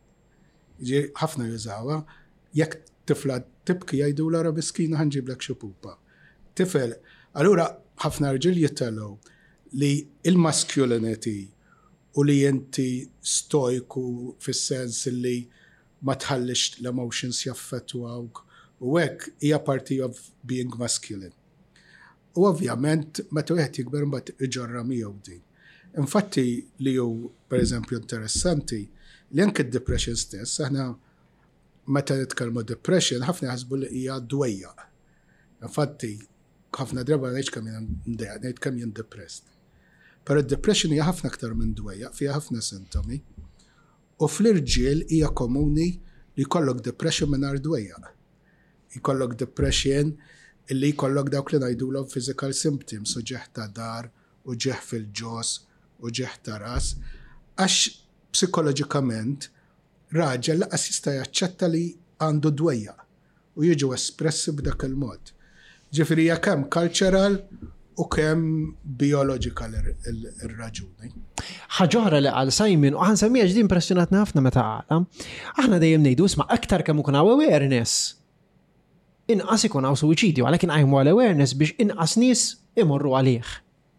Ġi ħafna jużawha, jekk tifla tibki jgħidula ra biskina ħanġiblek xi pupa. Tifel, allura ħafna rġiel jittelgħu li il-masculinity u li inti stojku fis-sens li ma tħallix l-emotions jaffettwawk u hekk hija party of being masculine. U ovvjament meta wieħed jikber mbagħad iġorra miegħu din. Infatti li hu pereżempju interessanti li anke d-depression stess, aħna meta nitkellmu depression ħafna jaħsbu li hija dwejjaq. Infatti ħafna drabi ngħid kemm jien ngħid kemm jien depressed. Però d-depression hija ħafna aktar minn dwejjaq, fiha ħafna sintomi. U fl-irġiel hija komuni li jkollok depression mingħajr dwejjaq. Jkollok depression illi jkollok dawk li ngħidulhom physical symptoms, u ġeħ ta' dar, u ġeħ fil-ġos, u ġeħ ta' ras, għax psikoloġikament raġel laqas jista' jaċċetta li għandu dwejjaq u jiġu espressi b'dak il-mod. Ġifieri hija kemm cultural u kemm biological ir-raġuni. Ħaġa oħra li qal Simon, u ħansemmija ġdi impressjonatna ħafna meta qala, aħna dejjem ngħidu isma' aktar kemm ikun hawn awareness. Inqas ikun hawn suwiċidju, għalhekk inqajmu għal awareness biex inqas nies imorru għalih.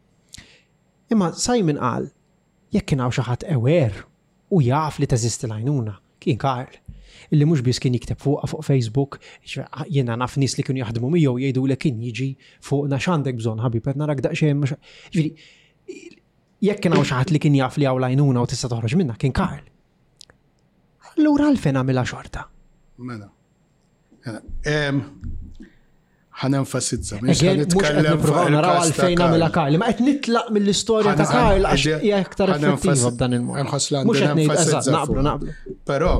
Imma Simon qal, jekk kien hawn xi ħadd aware u jaf li teżisti l-għajnuna, kien Karl, illi mhux biss kien jikteb fuqha fuq Facebook, jiena naf nies li kienu jaħdmu miegħu jgħidulek kien jiġi fuqna x'għandek bżonn ħabib qed narak daqsxejn. Ġifieri, jekk kien hawn xi ħadd li kien jaf li hawn l-għajnuna u tista' toħroġ minnha kien Karl. Allura għalfejn għamilha xorta. Mela. Ħanenfasizza. Mhux qed nippruvaw naraw għalfejn għamilha Karl, ma qed nitlaq mill-istorja ta' Karl għax hija aktar effettiva b'dan il-mod. Mhux qed ngħid eżatt naqblu. Però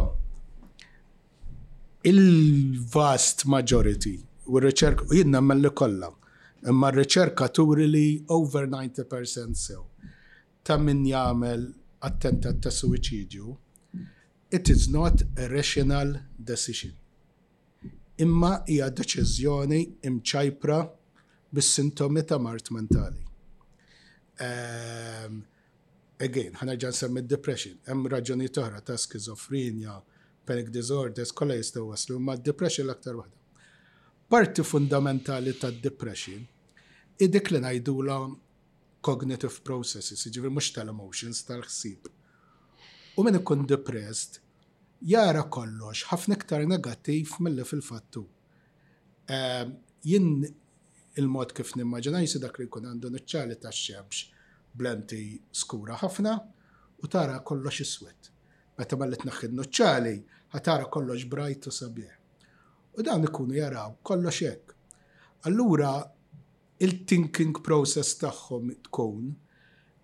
il-vast majority u r-riċerka u jien nagħmel li kollha, imma r-riċerka turi li over 90% sew ta' min jagħmel attentat ta' suwiċidju, it is not a rational decision. Imma hija deċiżjoni imċajpra bis-sintomi ta' mart mentali. Again, ħanerġa' nsemmi depression. Hemm raġunijiet oħra ta' skizofrenja, panic disorders, kollha jistgħu waslu, imma d-depression l-aktar waħda. Parti fundamentali tad-depression dik li ngħidula cognitive processes, jiġifieri mhux tal-emotions, tal-ħsieb. U min ikun depressed jara kollox ħafna iktar negattiv milli fil-fattu. Jien il-mod kif nimmaġina jisi dak li jkun għandu niċċali tax-xemx blenti skura ħafna u tara kollox iswed. Meta malli tnaħħi n-nuċċali ħatara kollox brajt u sabiħ. U dawn ikunu jaraw kollox hekk. Allura il-thinking process tagħhom tkun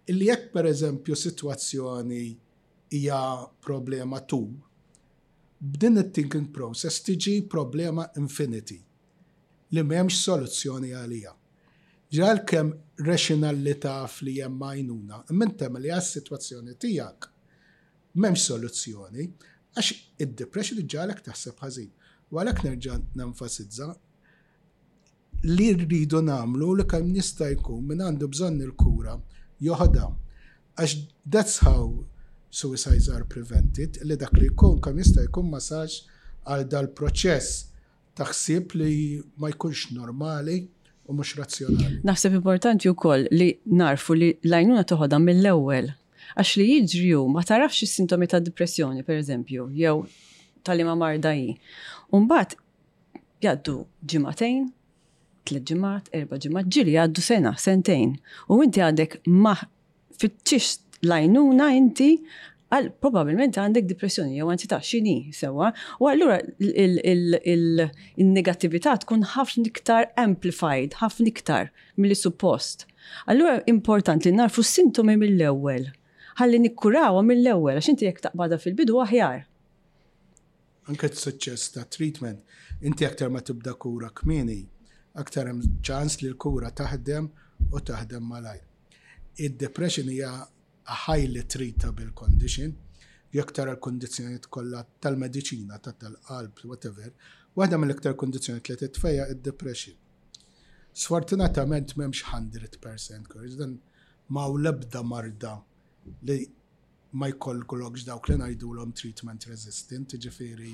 illi jekk per eżempju situazzjoni hija problema tu, b'din it-thinking process tiġi problema infinity li m'hemmx soluzzjoni għalija. Ġal kemm rationalità fli hemm għajnuna, imma li għas-sitwazzjoni tiegħek m'hemmx soluzzjoni għax id-depression ġalek taħseb ħażin. U għalhekk nerġa' nenfasizza li rridu nagħmlu li kemm jista' jkun min għandu bżonn il-kura joħodha. Għax that's how suicides are prevented, li dak li jkun kemm jista' jkun massaġġ għal dal-proċess taħsib li ma jkunx normali u mhux razzjonali. Naħseb importanti wkoll li narfu li l-għajnuna toħodha mill-ewwel. Għax li jiġri ma tarafx is-sintomi ta' depressjoni, per eżempju, jew tal-ima marda hi. Mbagħad jgħaddu ġimagħtejn, 3 ġimgħat, 4 ġimgħat, ġieli jgħaddu sena, sentejn. U inti għandek ma fitxix l-għajnuna inti għal probabilment għandek depressjoni jew anzi ta' xini sewa, u allura il-negattività tkun ħafna iktar amplified, ħafna iktar milli suppost. Allura importanti li narfu s-sintomi mill-ewwel. Ħalli nikkurawha mill-ewwel għax inti jekk taqbadha fil-bidu aħjar. Anke t-suċċess ta' treatment, inti aktar ma tibda kura kmieni, aktar hemm ċans li l-kura taħdem u taħdem malajr. Id-depression hija a highly treatable condition, jekk tara l-kondizzjonijiet kollha tal-mediċina, tal-qalb, whatever, waħda mill-iktar kondizzjonijiet li titfejja id-depression. Sfortunatament m'hemmx 100% courage, dan ma' l-ebda marda li ma jkollkolokx dawk li ngħidulhom treatment resistant, ġifieri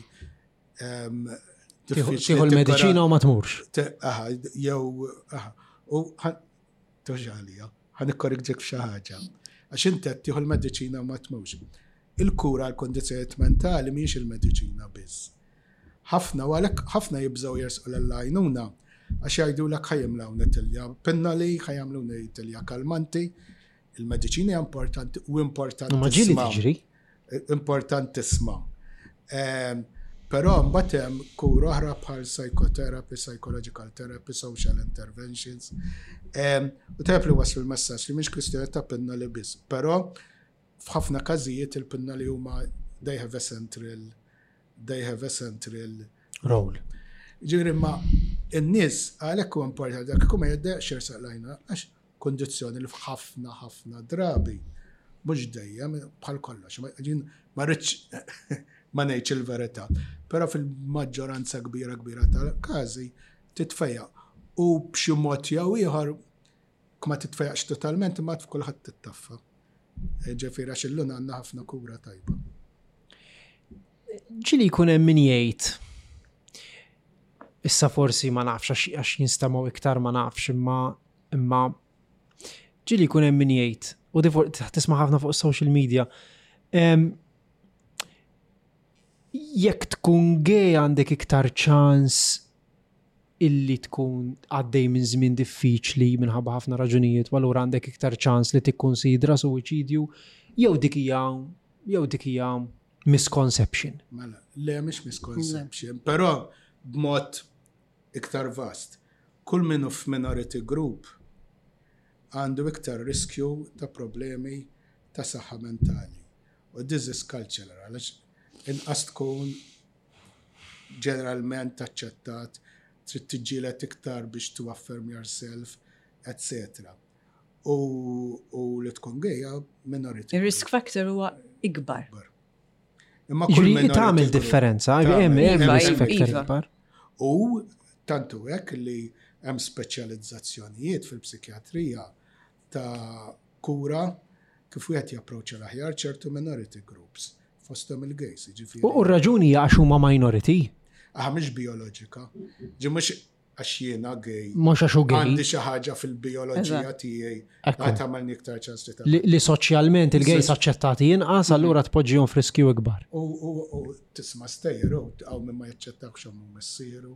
tieħu l-mediċina u ma tmurx. Jew u toġalija, ħanikkorriġek f'xi ħaġa. Għax inti tieħu l-mediċina ma tmux. Il-kura l-kondizzjonijiet mentali mhijiex il-mediċina biss. Ħafna jibżgħu jersqu l-għajnuna għax jgħidulek ħajjimlaw nitilja pinnali, ħajjamlu nitilja kalmanti. Il-mediċina hija importanti u importanti. Ma ġieli tiġri. Importanti tisma'. Però mbagħad hemm kura oħra bħal psychotherapy, psychological therapy, social interventions. U tajb li waslu l-messaġġ li mhix kwistjoni ta' pinna li biss, però f'ħafna każijiet il-pinna li huma they have a central role. Ġifieri ma n-nies għalhekk huwa importanti dak ma jiddeqx jersaq lajna għax kondizzjoni li f'ħafna drabi mhux dejjem bħal kollox. Ma rridx ma ngħidx il-verità, però fil-maġġoranza kbira tal-każi titfejja u b'xi mod jew ieħor ma titfejjaqx totalment imma f'kulħadd tittaffa. Ġifieri għax illum għandna ħafna kura tajba. Ġieli jkun hemm min jgħid issa forsi ma nafx għax jinstamaw iktar ma nafx imma ġieli jkun hemm min jgħid u tisma' ħafna fuq social media. Jekk tkun gej għandek iktar ċans illi tkun għaddej minn żmien diffiċli minħabba ħafna raġunijiet, u allura għandek iktar ċans li tikkunsidra suwiċidju jew dik hija misconception. Mela, le mhix misconception, però b'mod iktar vast. Kull minnu f'minority group għandu iktar riskju ta' problemi ta' saħħa mentali. U this is cultural, għalax inqas tkun ġeneralment aċċettat, trid tiġġieled iktar biex to affirm yourself, etc. U li tkun gejja minority. Il-risk factor huwa ikbar. Ġifieri tagħmel differenza, hemm risk factor ikbar. U tantu hekk li hemm speċjalizzazzjonijiet fil-psikjatrija ta' kura kif wieħed japproċċa l-aħjar ċertu minority groups fosthom il-gejs. U r-raġuni hija għax huma minority? Mhix bioloġika. Mhux għax jiena gej. Mhux għax hu gej. Għandi xi ħaġa fil-bioloġija tiegħi qed tagħmel iktar ċans li tagħmel. Li soċjalment il-gejs aċċettati inqas allura tpoġġihom f'riskju ikbar. U tisma' stejru hawn min ma jaċċettawx huma missieru.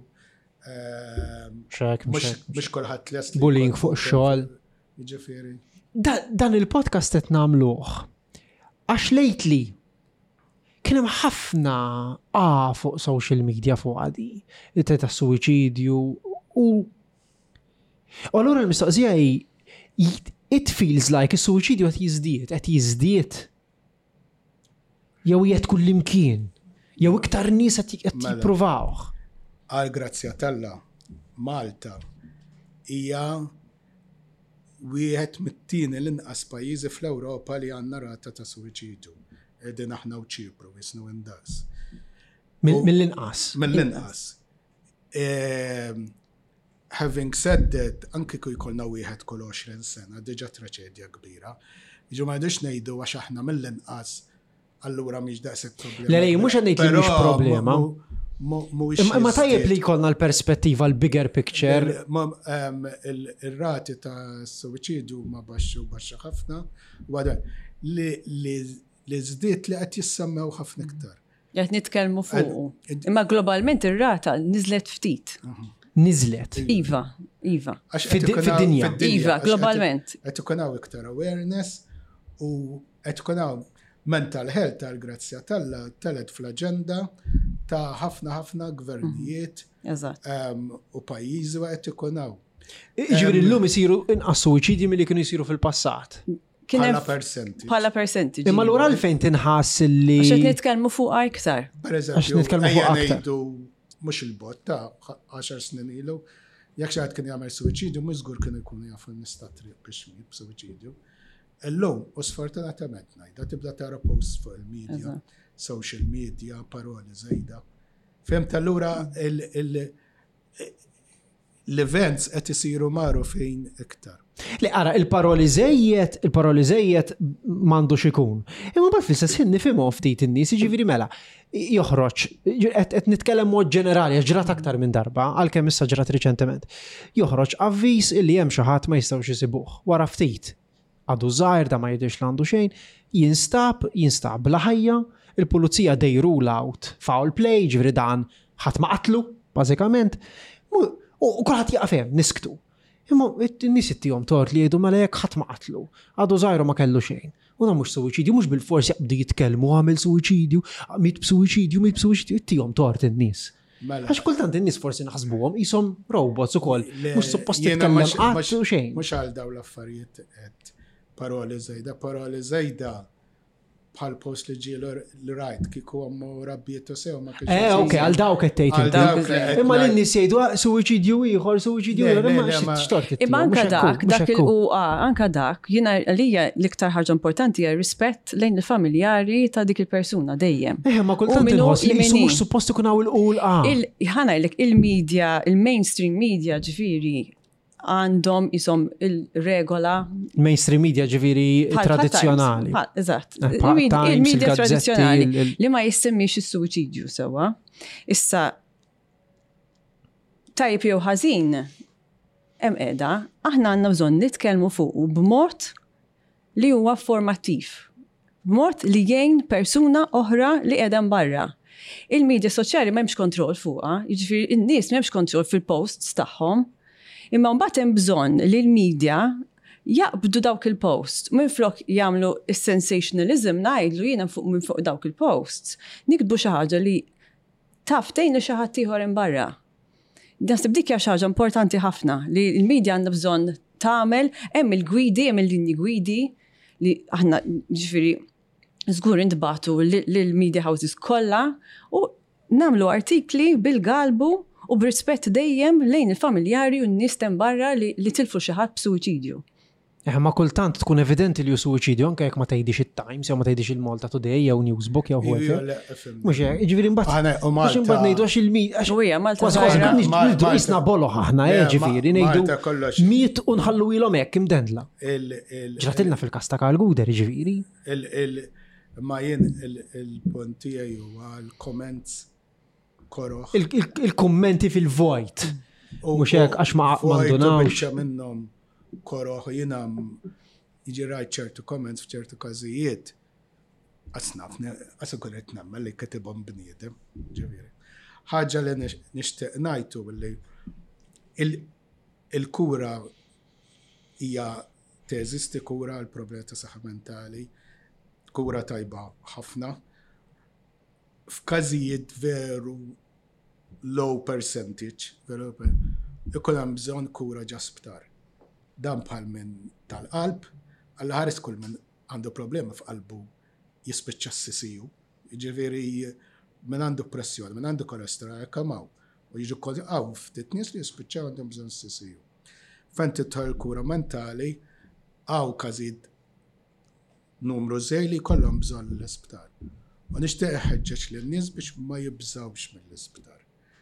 Mhux kulħadd lest. Bullying fuq ix-xogħol. Jiġifieri. Dan il-podcast qed nagħmluh għax lately kien hemm ħafna fuq social media fuq għadi, ta' suwiċidju u allura l-mistoqsija it feels like is-suwiċidju qed jiżdied. Jew qiegħed kull imkien. Jew iktar nies qed jippruvaw. Għal grazzja talla, Malta hija wieħed mit-tieni l-inqas pajjiżi fl-Ewropa li għandna rata ta' suwiċidju. Qegħdin aħna u Ċipru isnu indas. Mill-inqas. Mill-inqas. Having said that, anke kull jkollna wieħed kull 20 sena, diġà traċedja kbira. Jiġu ma jdux ngħidu għax aħna mill-inqas, allura mhix daqshekk problema. Le mhux qed ngħid li mhix problema. Ma tajjeb li jkollna l-perspettiva l-bigger picture. Il-rati ta' suwiċidju ma baxxa ħafna, wara li żdiet li qed jissemmew ħafna iktar. Qed nitkellmu fuq. Imma globalment ir-rata niżlet ftit. Niżlet. Iva. Fid-dinja. Iva, globalment. Qed ikun hawn iktar awareness u qed ikun hawn mental health tal-grazzja telet fl-aġenda ta' ħafna gvernijiet u pajjiżi qed ikun hawn. Ġifieri llum isiru inqas suwiċidji milli kienu jsiru fil-passat. Bħala percentage. Imma lura għalfejn tinħass li. Għax qed nitkellmu fuq iktar. Pereżempju, ngħidu mhux il-bot ta' 10 snin ilu, jekk xi ħadd kien jagħmel suwiċidju mhux żgur kien ikunu jafu nista' triq biex miet b'suwiċidju. Illum, u sfortunatament ngħidha tibda tara posts fuq il-media, social media, paroli żejda. Fimt allura l-events qed isiru maru fejn iktar. Li ara il-paroli żejjed m'għandux ikun. Imma mbagħad fl-istess ħin nifhimhom ftit in-nies, jiġifieri mela joħroġ qed nitkellem mod ġenerali għax ġrat aktar minn darba għalkemm issa ġrat riċentement. Joħroġ avviż illi hemm xi ħadd ma jistgħux isibuh wara ftit. Għadu żgħir da ma jidhirx l-għandu xejn, jinstab bla ħajja, il-pulizija they rule out foul play, ġifieri dan ħadd ma qatlu, bażikament. U kulħadd jaqaf hemm nisktu. Imma n-nies ittihom tort li jgħidu mela hekk ħadd ma qatlu. Għadu żgħir ma kellu xejn. U mhux suwiċidju, mhux bil-fors jaqbdu jitkellmu għamel suwiċidju, miet b'suwiċidju, ittihom tort in-nies. Għax kultant in-nies forsi naħsbuhom qishom robots ukoll, mhux suppost titkellem qatt u xejn. Mhux għal dawn l-affarijiet qed paroli żejda bħal post li ġielu l-rajt kieku għammu rabbietu sew ma kienx. Okay, għal dawk qed tgħid. Imma l-nies jgħidu suwiċidju ieħor, suwiċidju ieħor, imma x'tort. Imma anke dak jiena għalija l-iktar ħaġa importanti hija rispett lejn il-familjari ta' dik il-persuna dejjem. Ma kultant inħoss li mhux suppost ikun hawn il-qul ħanajlek il-media, il-mainstream media ġifieri għandhom jisom il-regola. Mainstream media ġiviri tradizjonali. Eżatt. Il-media tradizjonali li ma jissemmix il-suwiċidju sewa. Issa, tajb jew ħażin, hemm qiegħda, aħna għandna bżonn nitkellmu fuq b'mod li huwa formattiv. B'mod li jgħin persuna oħra li qiegħda barra. Il-media soċjali m'hemmx kontroll fuqha, jiġifieri in-nies m'hemmx kontroll fil-posts tagħhom. Imma mbagħad hemm bżonn li l-media jaqbdu dawk il-posts. Minflok jagħmlu is-sensationalism ngħidlu jiena minn fuq dawk il-posts. Nikdbu xi ħaġa li taf tgħin li xi ħadd ieħor hemm barra. Naħseb dik hija xi ħaġa importanti ħafna li l-media għandha bżonn tagħmel hemm il-gwidi, hemm il-linji gwidi li aħna ġifieri żgur intbagħtu lill-media houses kollha u nagħmlu artikli bil-galbu u b'rispett dejjem lejn il-familjari u n-nies barra li tilfu xi ħadd b'suwiċidju. Ma kultant tkun evidenti li hu suwiċidju anke jekk ma tgħidix it-Times jew ma tgħidix il-Malta Today jew Newsbook jew whoever. Mhux hekk, jiġifieri mbagħad għax imbagħad ngħidu għax il-media. Ujja Malta Malta isna boloħ aħna ġifieri ngħidu miet u nħallu ilhom hekk imdendla. Ġratilna fil-każ ta' Karl Guder jiġifieri. Ma jien il-punt tiegħi huwa l-comments koroħ. Il-kummenti fil-vojt. Mhux hekk għax ma ndunawx minnhom koroħ jiena jiġi rajt ċertu comments f'ċertu każijiet qasnafni qas ikun qed nagħmel li kitibhom bniedem, ġifieri. Ħaġa li nixtieq ngħidu billi il-kura hija teżisti kura għal problemi ta' saħħa mentali, kura tajba ħafna. F'każijiet veru low percentage, ikun hemm bżonn kura ġa sptar. dan bħal minn tal-qalb, għall-ħares kull minn għandu problema f'qalbu jispiċċa s-sisiju. Ġifieri minn għandu pressjoni, minn għandu kolesterol jekamaw. U jiġu għaw ftit nies li jispiċċaw għandhom bżonn s-sisiju. Fent titħol kura mentali għaw każid numru żej li jkollhom bżonn l-isptar. U nixtieq iħeġġeġ lin-nies biex ma jibżawx mill-isptar.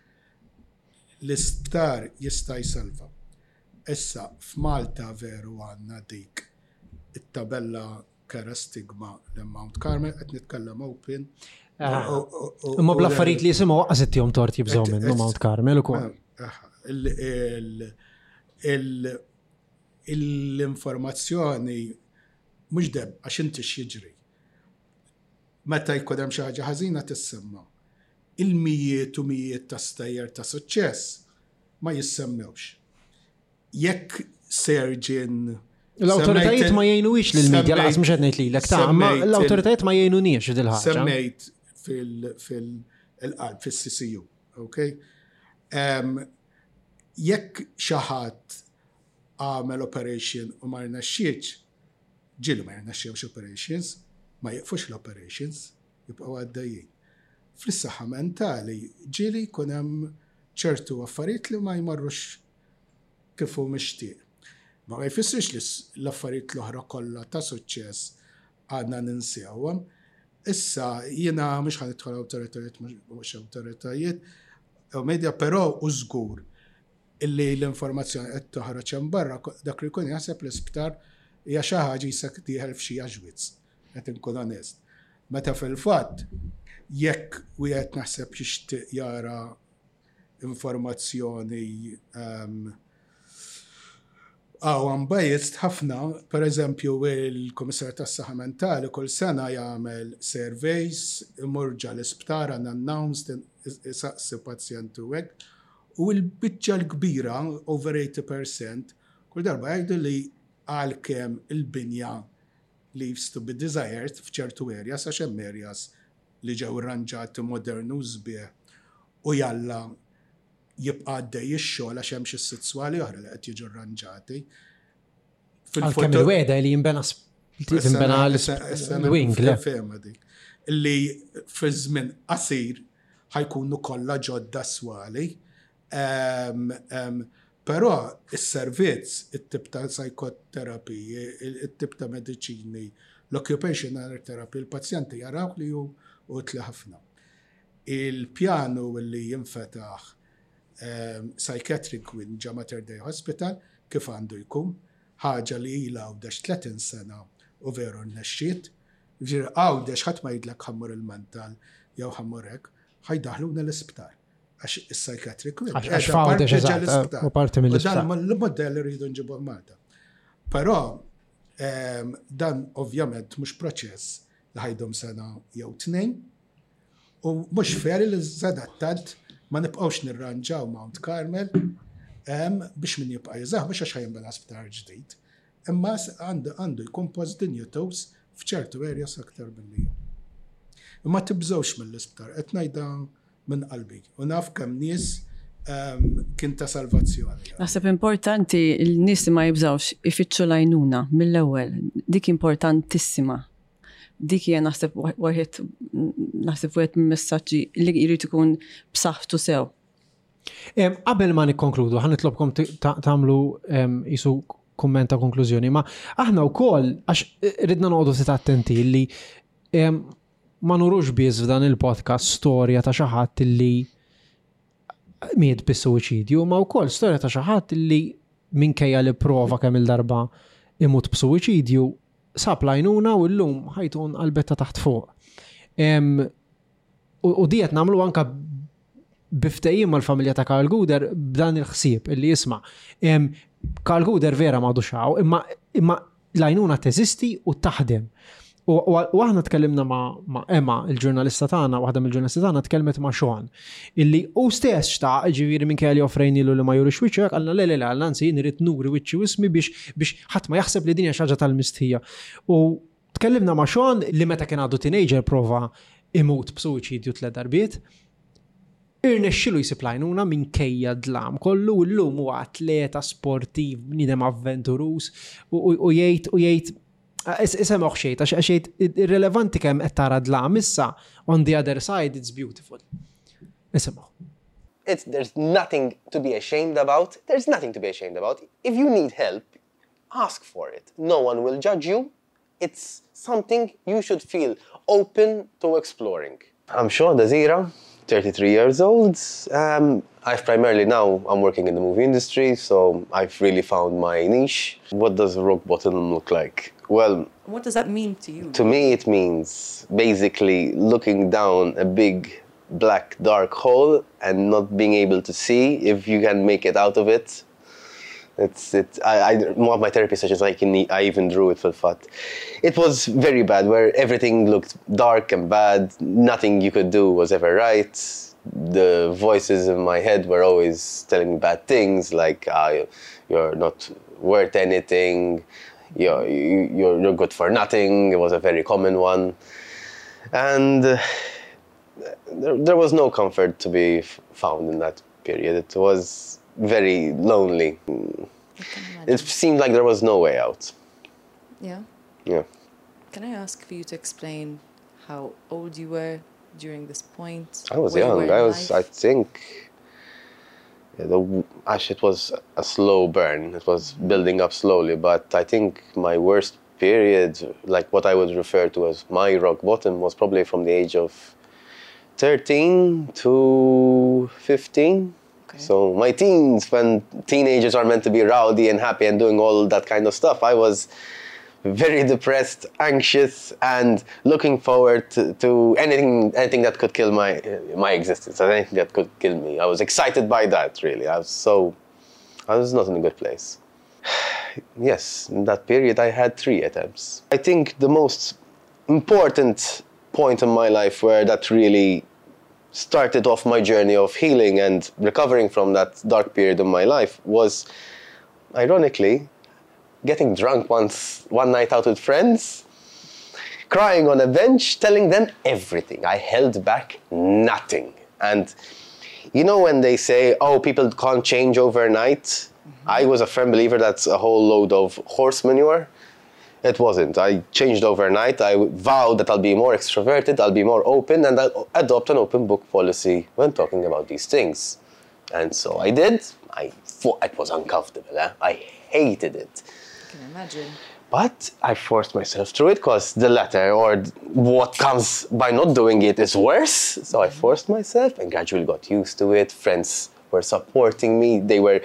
L-isptar jista' jsalva. Issa f'Malta veru għandna dik it-tabella kera stigma l-Mount Carmel qed nitkellem open. Imma bl-affarijiet li jisimgħu waqqas tort jibżgħu minnu Mount Carmel ukoll. L-informazzjoni mhux deb għax inti x'jiġri. Meta jkun hemm xi ħaġa ħażina tissemma. Il-mijiet u mijiet ta' stejjer ta' suċċess ma jissemmewx. Jekk surgeon l-awtoritajiet ma jgħinux lill-medja laqas mhux qed ngħid lilek ta' ma l-awtoritajiet ma jgħinuniex dil ħaġa. Semmejt fil-qalb fis-CCU, okay? Jekk xi ħadd għamel operation u ma rnexxietx, ġieli ma rnexxewx operations, ma jiqfux l-operations, jibqgħu għaddejjin. Fl-saħħa mentali ġieli jkun hemm ċertu affarijiet li ma jmarrux kif hu mixtieq. Ma jfissirx li l-affarijiet l-oħra kollha ta' suċċess għadna ninsewhom. Issa jiena mhux ħanidħol awtoritajiet mhux awtoritajiet u medja però u żgur illi l-informazzjoni qed toħroġ hemm barra dak li jkun jaħseb l-isptar hija xi ħaġa jisek tieħel f'xi ġwizz, qed inkun onest. Meta fil-fatt jekk wieħed naħseb jixtieq jara informazzjoni unbiased ħafna, per eżempju il-Komissar tas-Saħħa Mentali kull sena jagħmel surveys, imur l-isptar unannounced isaqsi pazjentu hekk, u l-biċċa l-kbira, over 80%, kull darba jgħidu li għalkemm il-binja leaves to be desired f'ċertu areas għax hemm areas li ġew irranġati modern u sbieħ u jalla jibqa' għaddej ix-xogħol għax hemm xi sesswali oħra li qed jiġu rranġati. Għalkemm il-weda li jinbena l-wing le. Illi fi żmien qasir ħajkunu kollha ġodda swali. Però is-servizz, it-tip ta' psychotherapy, it-tip ta' mediċini, l-occupational therapy, il-pazjenti jaraw li hu utli ħafna. Il-pjanu li jinfetaħ psychiatric wing ġa Mater Dei Hospital kif għandu jkun ħaġa li ilha għawdex 30 sena u veru nnexxiet. Ġir għawdex ħadd ma jidlek ħammur il-mental jew ħammur hekk, ħajdaħluna l-isptar. Għax is-psychiatric wing għax f'għawdex eżatt u parti mill-isptar. Dan l-modell rridu nġibu Malta. Però dan ovvjament mhux proċess li ħajdhom sena jew tnejn u mhux feri li żadattant ma nibqgħux nirranġaw Mount Carmel biex min jibqa' jeżaħ biex għax ħajinbena isptar ġdid. Imma għandu jkun post dinjutus f'ċertu areas aktar milli. Imma tibżgħux mill-isptar, qed ngħidha minn qalbi. U naf kemm nies kien ta' salvazzjoni. Naħseb importanti l-nies li ma jibżgħux ifittxu l-għajnuna mill-ewwel. Dik importantissima. Dik hija naħseb wieħed mill-messaġġi li jrid ikun b'saħħtu sew. Qabel ma nikkonkludu, ħanitlobkom tagħmlu isu kumment ta' konklużjoni, ma aħna wkoll għax ridna noqogħdu ftit attenti li ma nurux biss f'dan il-podcast storja ta' xi ħadd li miet bis-suwiċidju, ma wkoll storja ta' xi ħadd li minkejja li prova kemm il-darba imut b'suwiċidju sab lajnuna u llum ħajtun qalbetta taħt fuq. U diet nagħmlu anke biftejjim mal-familja ta' Karl Guder b'dan il-ħsieb illi jisma' Karl Guder vera m'għadux hawn, imma lajnuna teżisti u taħdem. U aħna tkellimna ma' Emma, il-ġurnalista tagħna, waħda mill-ġurnalisti tagħna tkellmet ma' Sean, illi hu stess xtaq ġifieri minkejja li offrejnilu li ma jurix wiċċek, għalna le anzi nirid nuri wiċċi wismi biex ħadd ma jaħseb li din hija xi ħaġa tal-mistħija. U tkellimna ma' Sean li meta kien għadu teenager prova imut b'suwiċidju 3 darbiet. irnexxilu jisib lajnuna minkejja dlam. Kollu llum huwa atleta sportiv, bniedem avventurus u jgħid isemgħu xejn għax xejn irrelevanti kemm qed tara dlam issa on the other side it's beautiful. Isemgħu. There's nothing to be ashamed about. There's nothing to be ashamed about. If you need help, ask for it. No one will judge you. It's something you should feel open to exploring. I'm Sean Dazira, 33 years old. I've primarily now, I'm working in the movie industry, so I've really found my niche. What does rock bottom look like? Well, what does that mean to you? To me, it means basically looking down a big black dark hole and not being able to see if you can make it out of it. One of my therapy sessions, I even drew it fil-fatt. It was very bad, where everything looked dark and bad. Nothing you could do was ever right. The voices in my head were always telling me bad things, like you're not worth anything, you're good for nothing. It was a very common one, and there was no comfort to be found in that period. It was very lonely. It seemed like there was no way out. Yeah? Yeah. Can I ask for you to explain how old you were during this point? I was young. I think, it was a slow burn. It was building up slowly, but I think my worst period, like what I would refer to as my rock bottom, was probably from the age of 13 to 15. Okay. So my teens, when teenagers are meant to be rowdy and happy and doing all that kind of stuff, I was very depressed, anxious, and looking forward to anything that could kill my existence, anything that could kill me. I was excited by that, really. I was not in a good place. Yes, in that period I had 3 attempts. I think the most important point in my life where that really started off my journey of healing and recovering from that dark period of my life was, ironically, getting drunk one night out with friends, crying on a bench, telling them everything. I held back nothing. And you know when they say, oh, people can't change overnight? I was a firm believer that's a whole load of horse manure. It wasn't. I changed overnight. I vowed that I'll be more extroverted, I'll be more open, and I'll adopt an open book policy when talking about these things. And so I did. It was uncomfortable. I hated it. I can imagine. But I forced myself through it because the latter, or what comes by not doing it, is worse. So I forced myself and gradually got used to it. Friends were supporting me.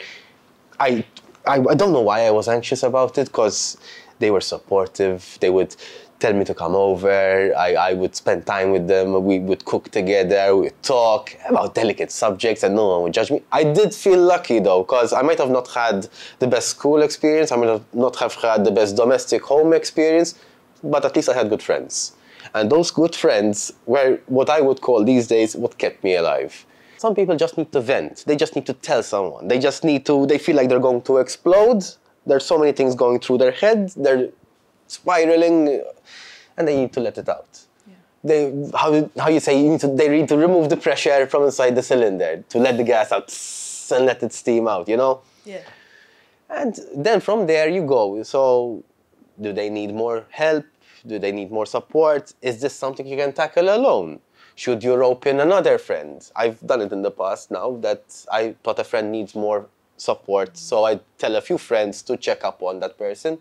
I don't know why I was anxious about it, because they were supportive. They would tell me to come over. I would spend time with them. We would cook together. We would talk about delicate subjects and no one would judge me. I did feel lucky though, because I might have not had the best school experience. I might not have had the best domestic home experience, but at least I had good friends. And those good friends were what I would call these days what kept me alive. Some people just need to vent. They just need to tell someone. They feel like they're going to explode. There's so many things going through their head. They're spiraling, and they need to let it out. Yeah. They need to remove the pressure from inside the cylinder to let the gas out and let it steam out, you know? Yeah. And then from there you go. So do they need more help? Do they need more support? Is this something you can tackle alone? Should you rope in another friend? I've done it in the past now that I thought a friend needs more support, so I tell a few friends to check up on that person.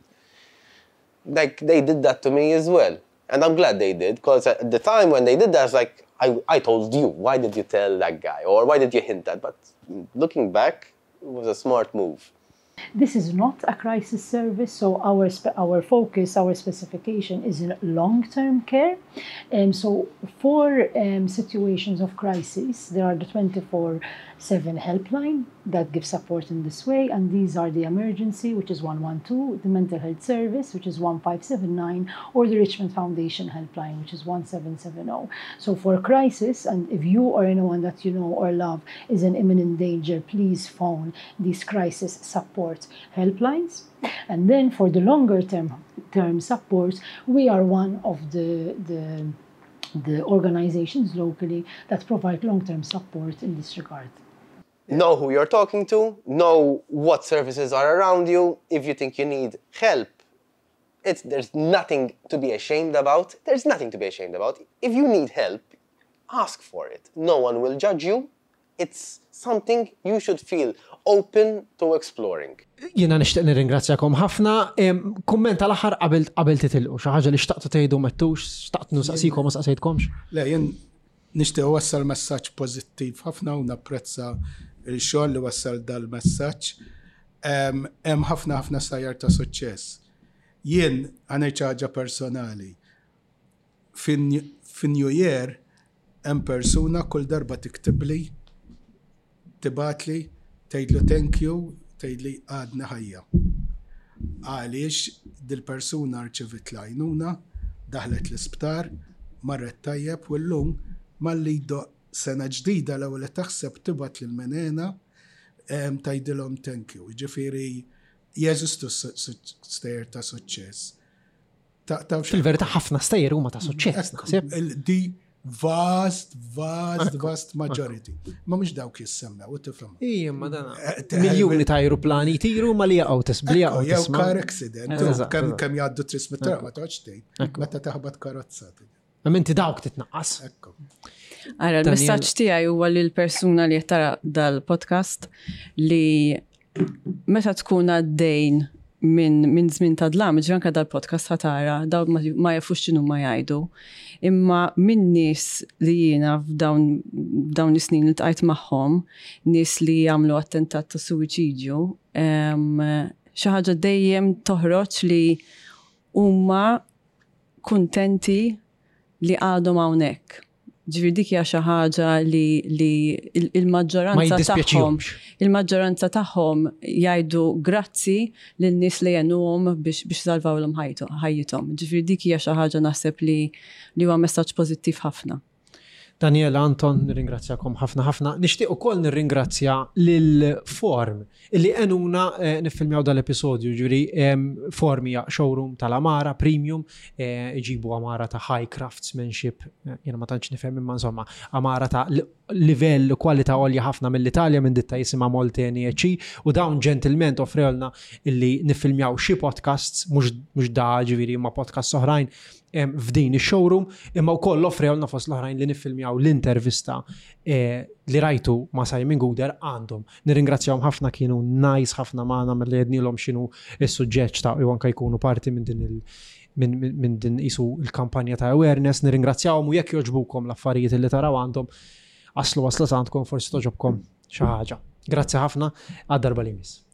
Like, they did that to me as well. And I'm glad they did, because at the time when they did that, I was like, I told you, why did you tell that guy? Or why did you hint that? But looking back, it was a smart move. This is not a crisis service, so our focus, our specification is in long-term care. So for situations of crisis, there are the 24/7 helpline that gives support in this way, and these are the emergency, which is 112, the mental health service, which is 1579, or the Richmond Foundation helpline, which is 1770. So for crisis, and if you or anyone that you know or love is in imminent danger, please phone these crisis support helplines. And then for the longer term support, we are one of the the organizations locally that provide long-term support in this regard. Know who you're talking to, know what services are around you. If you think you need help, there's nothing to be ashamed about. There's nothing to be ashamed about. If you need help, ask for it. No one will judge you. It's something you should feel open to exploring. Jiena nixtieq nirringrazzjakom ħafna. Kumment tal-aħħar qabel titilqu, xi ħaġa li xtaqtu tgħidu mettux, xtaqtu nistaqsikom ma staqsejtkomx? Le, jien nixtieq wassal messaġġ pożittiv ħafna u napprezza il-xogħol li wassal dal-messaġġ. Hemm ħafna sajjar ta' suċċess. Jien għanejt ħaġa personali. Fin-New Year hemm persuna kull darba tiktibli, tibatli, tgħidlu thank you, tgħidli għadna ħajja. Għaliex dil-persuna rċevit l-għajnuna, daħlet l-isptar, marret tajjeb u llum malli jdoq sena ġdida l-ewwel li taħseb tibat lill-menena tgħidilhom thank you. Ġifieri jeżistu stejjer ta' suċċess. Fil-verità ħafna stejjer huma ta' suċċess naħseb. Di vast majority. Ma mhux dawk jissemmew, u tifhem. Ija, ma dana. Miljuni ta' aeroplani tiru ma li jaqgħu tisbli jaqgħu jew car accident, kemm jgħaddu tris mit-tra ma toħx tgħid. Meta taħbad karozza. Minti dawk titnaqqas. Ara, l-messaġġ tiegħi huwa lil persuna li tara dal-podcast li meta tkun għaddejn minn żmien ta' dlam, ġanka dal-podcast ħatara, daw ma jafux x'inhu ma jgħidu. Imma minn nies li jiena f'dawn is-snin li tqajt magħhom, nies li jagħmlu attentat ta' suwiċidju, xi ħaġa dejjem toħroġ li huma kuntenti li għadhom hawnhekk. Ġifieri dik hija xi ħaġa li il-maġġoranza tagħhom jgħidu grazzi lin-nies li għenuhom biex salvawlhom ħajjithom. Ġifieri dik hija xi ħaġa naħseb li huwa messaġġ pożittiv ħafna. Daniela, Anton, nirringrazzjakom ħafna. Nixtieq ukoll nirringrazzja lil-Form illi għenuna niffilmjaw dal-episodju, ġifieri Form hija showroom tal-Amara Premium, iġibu Amara ta' high craftsmanship, jiena ma tantx nifhem imma insomma Amara ta' livell kwalità għolja ħafna mill-Italja minn ditta jisimha Molteni EC u dawn ġentilment offrewlna illi niffilmjaw xi podcasts mhux da ġifieri ma podcasts oħrajn f'din ix-showroom imma wkoll offrewlna fost l-oħrajn li niffilmjaw l-intervista li rajtu ma' Simon Guder għandhom. Nirringrazzjahom ħafna, kienu nice ħafna magħna milli jednilhom x'inhu s-suġġett ta' u anke jkunu parti minn din isu l-kampanja ta' awareness. Nirringrazzjahom u jekk jogħġbukom l-affarijiet li taraw għandhom waslet għandkom forsi toġobkom xi ħaġa. Grazzi ħafna, għad-darba li miss.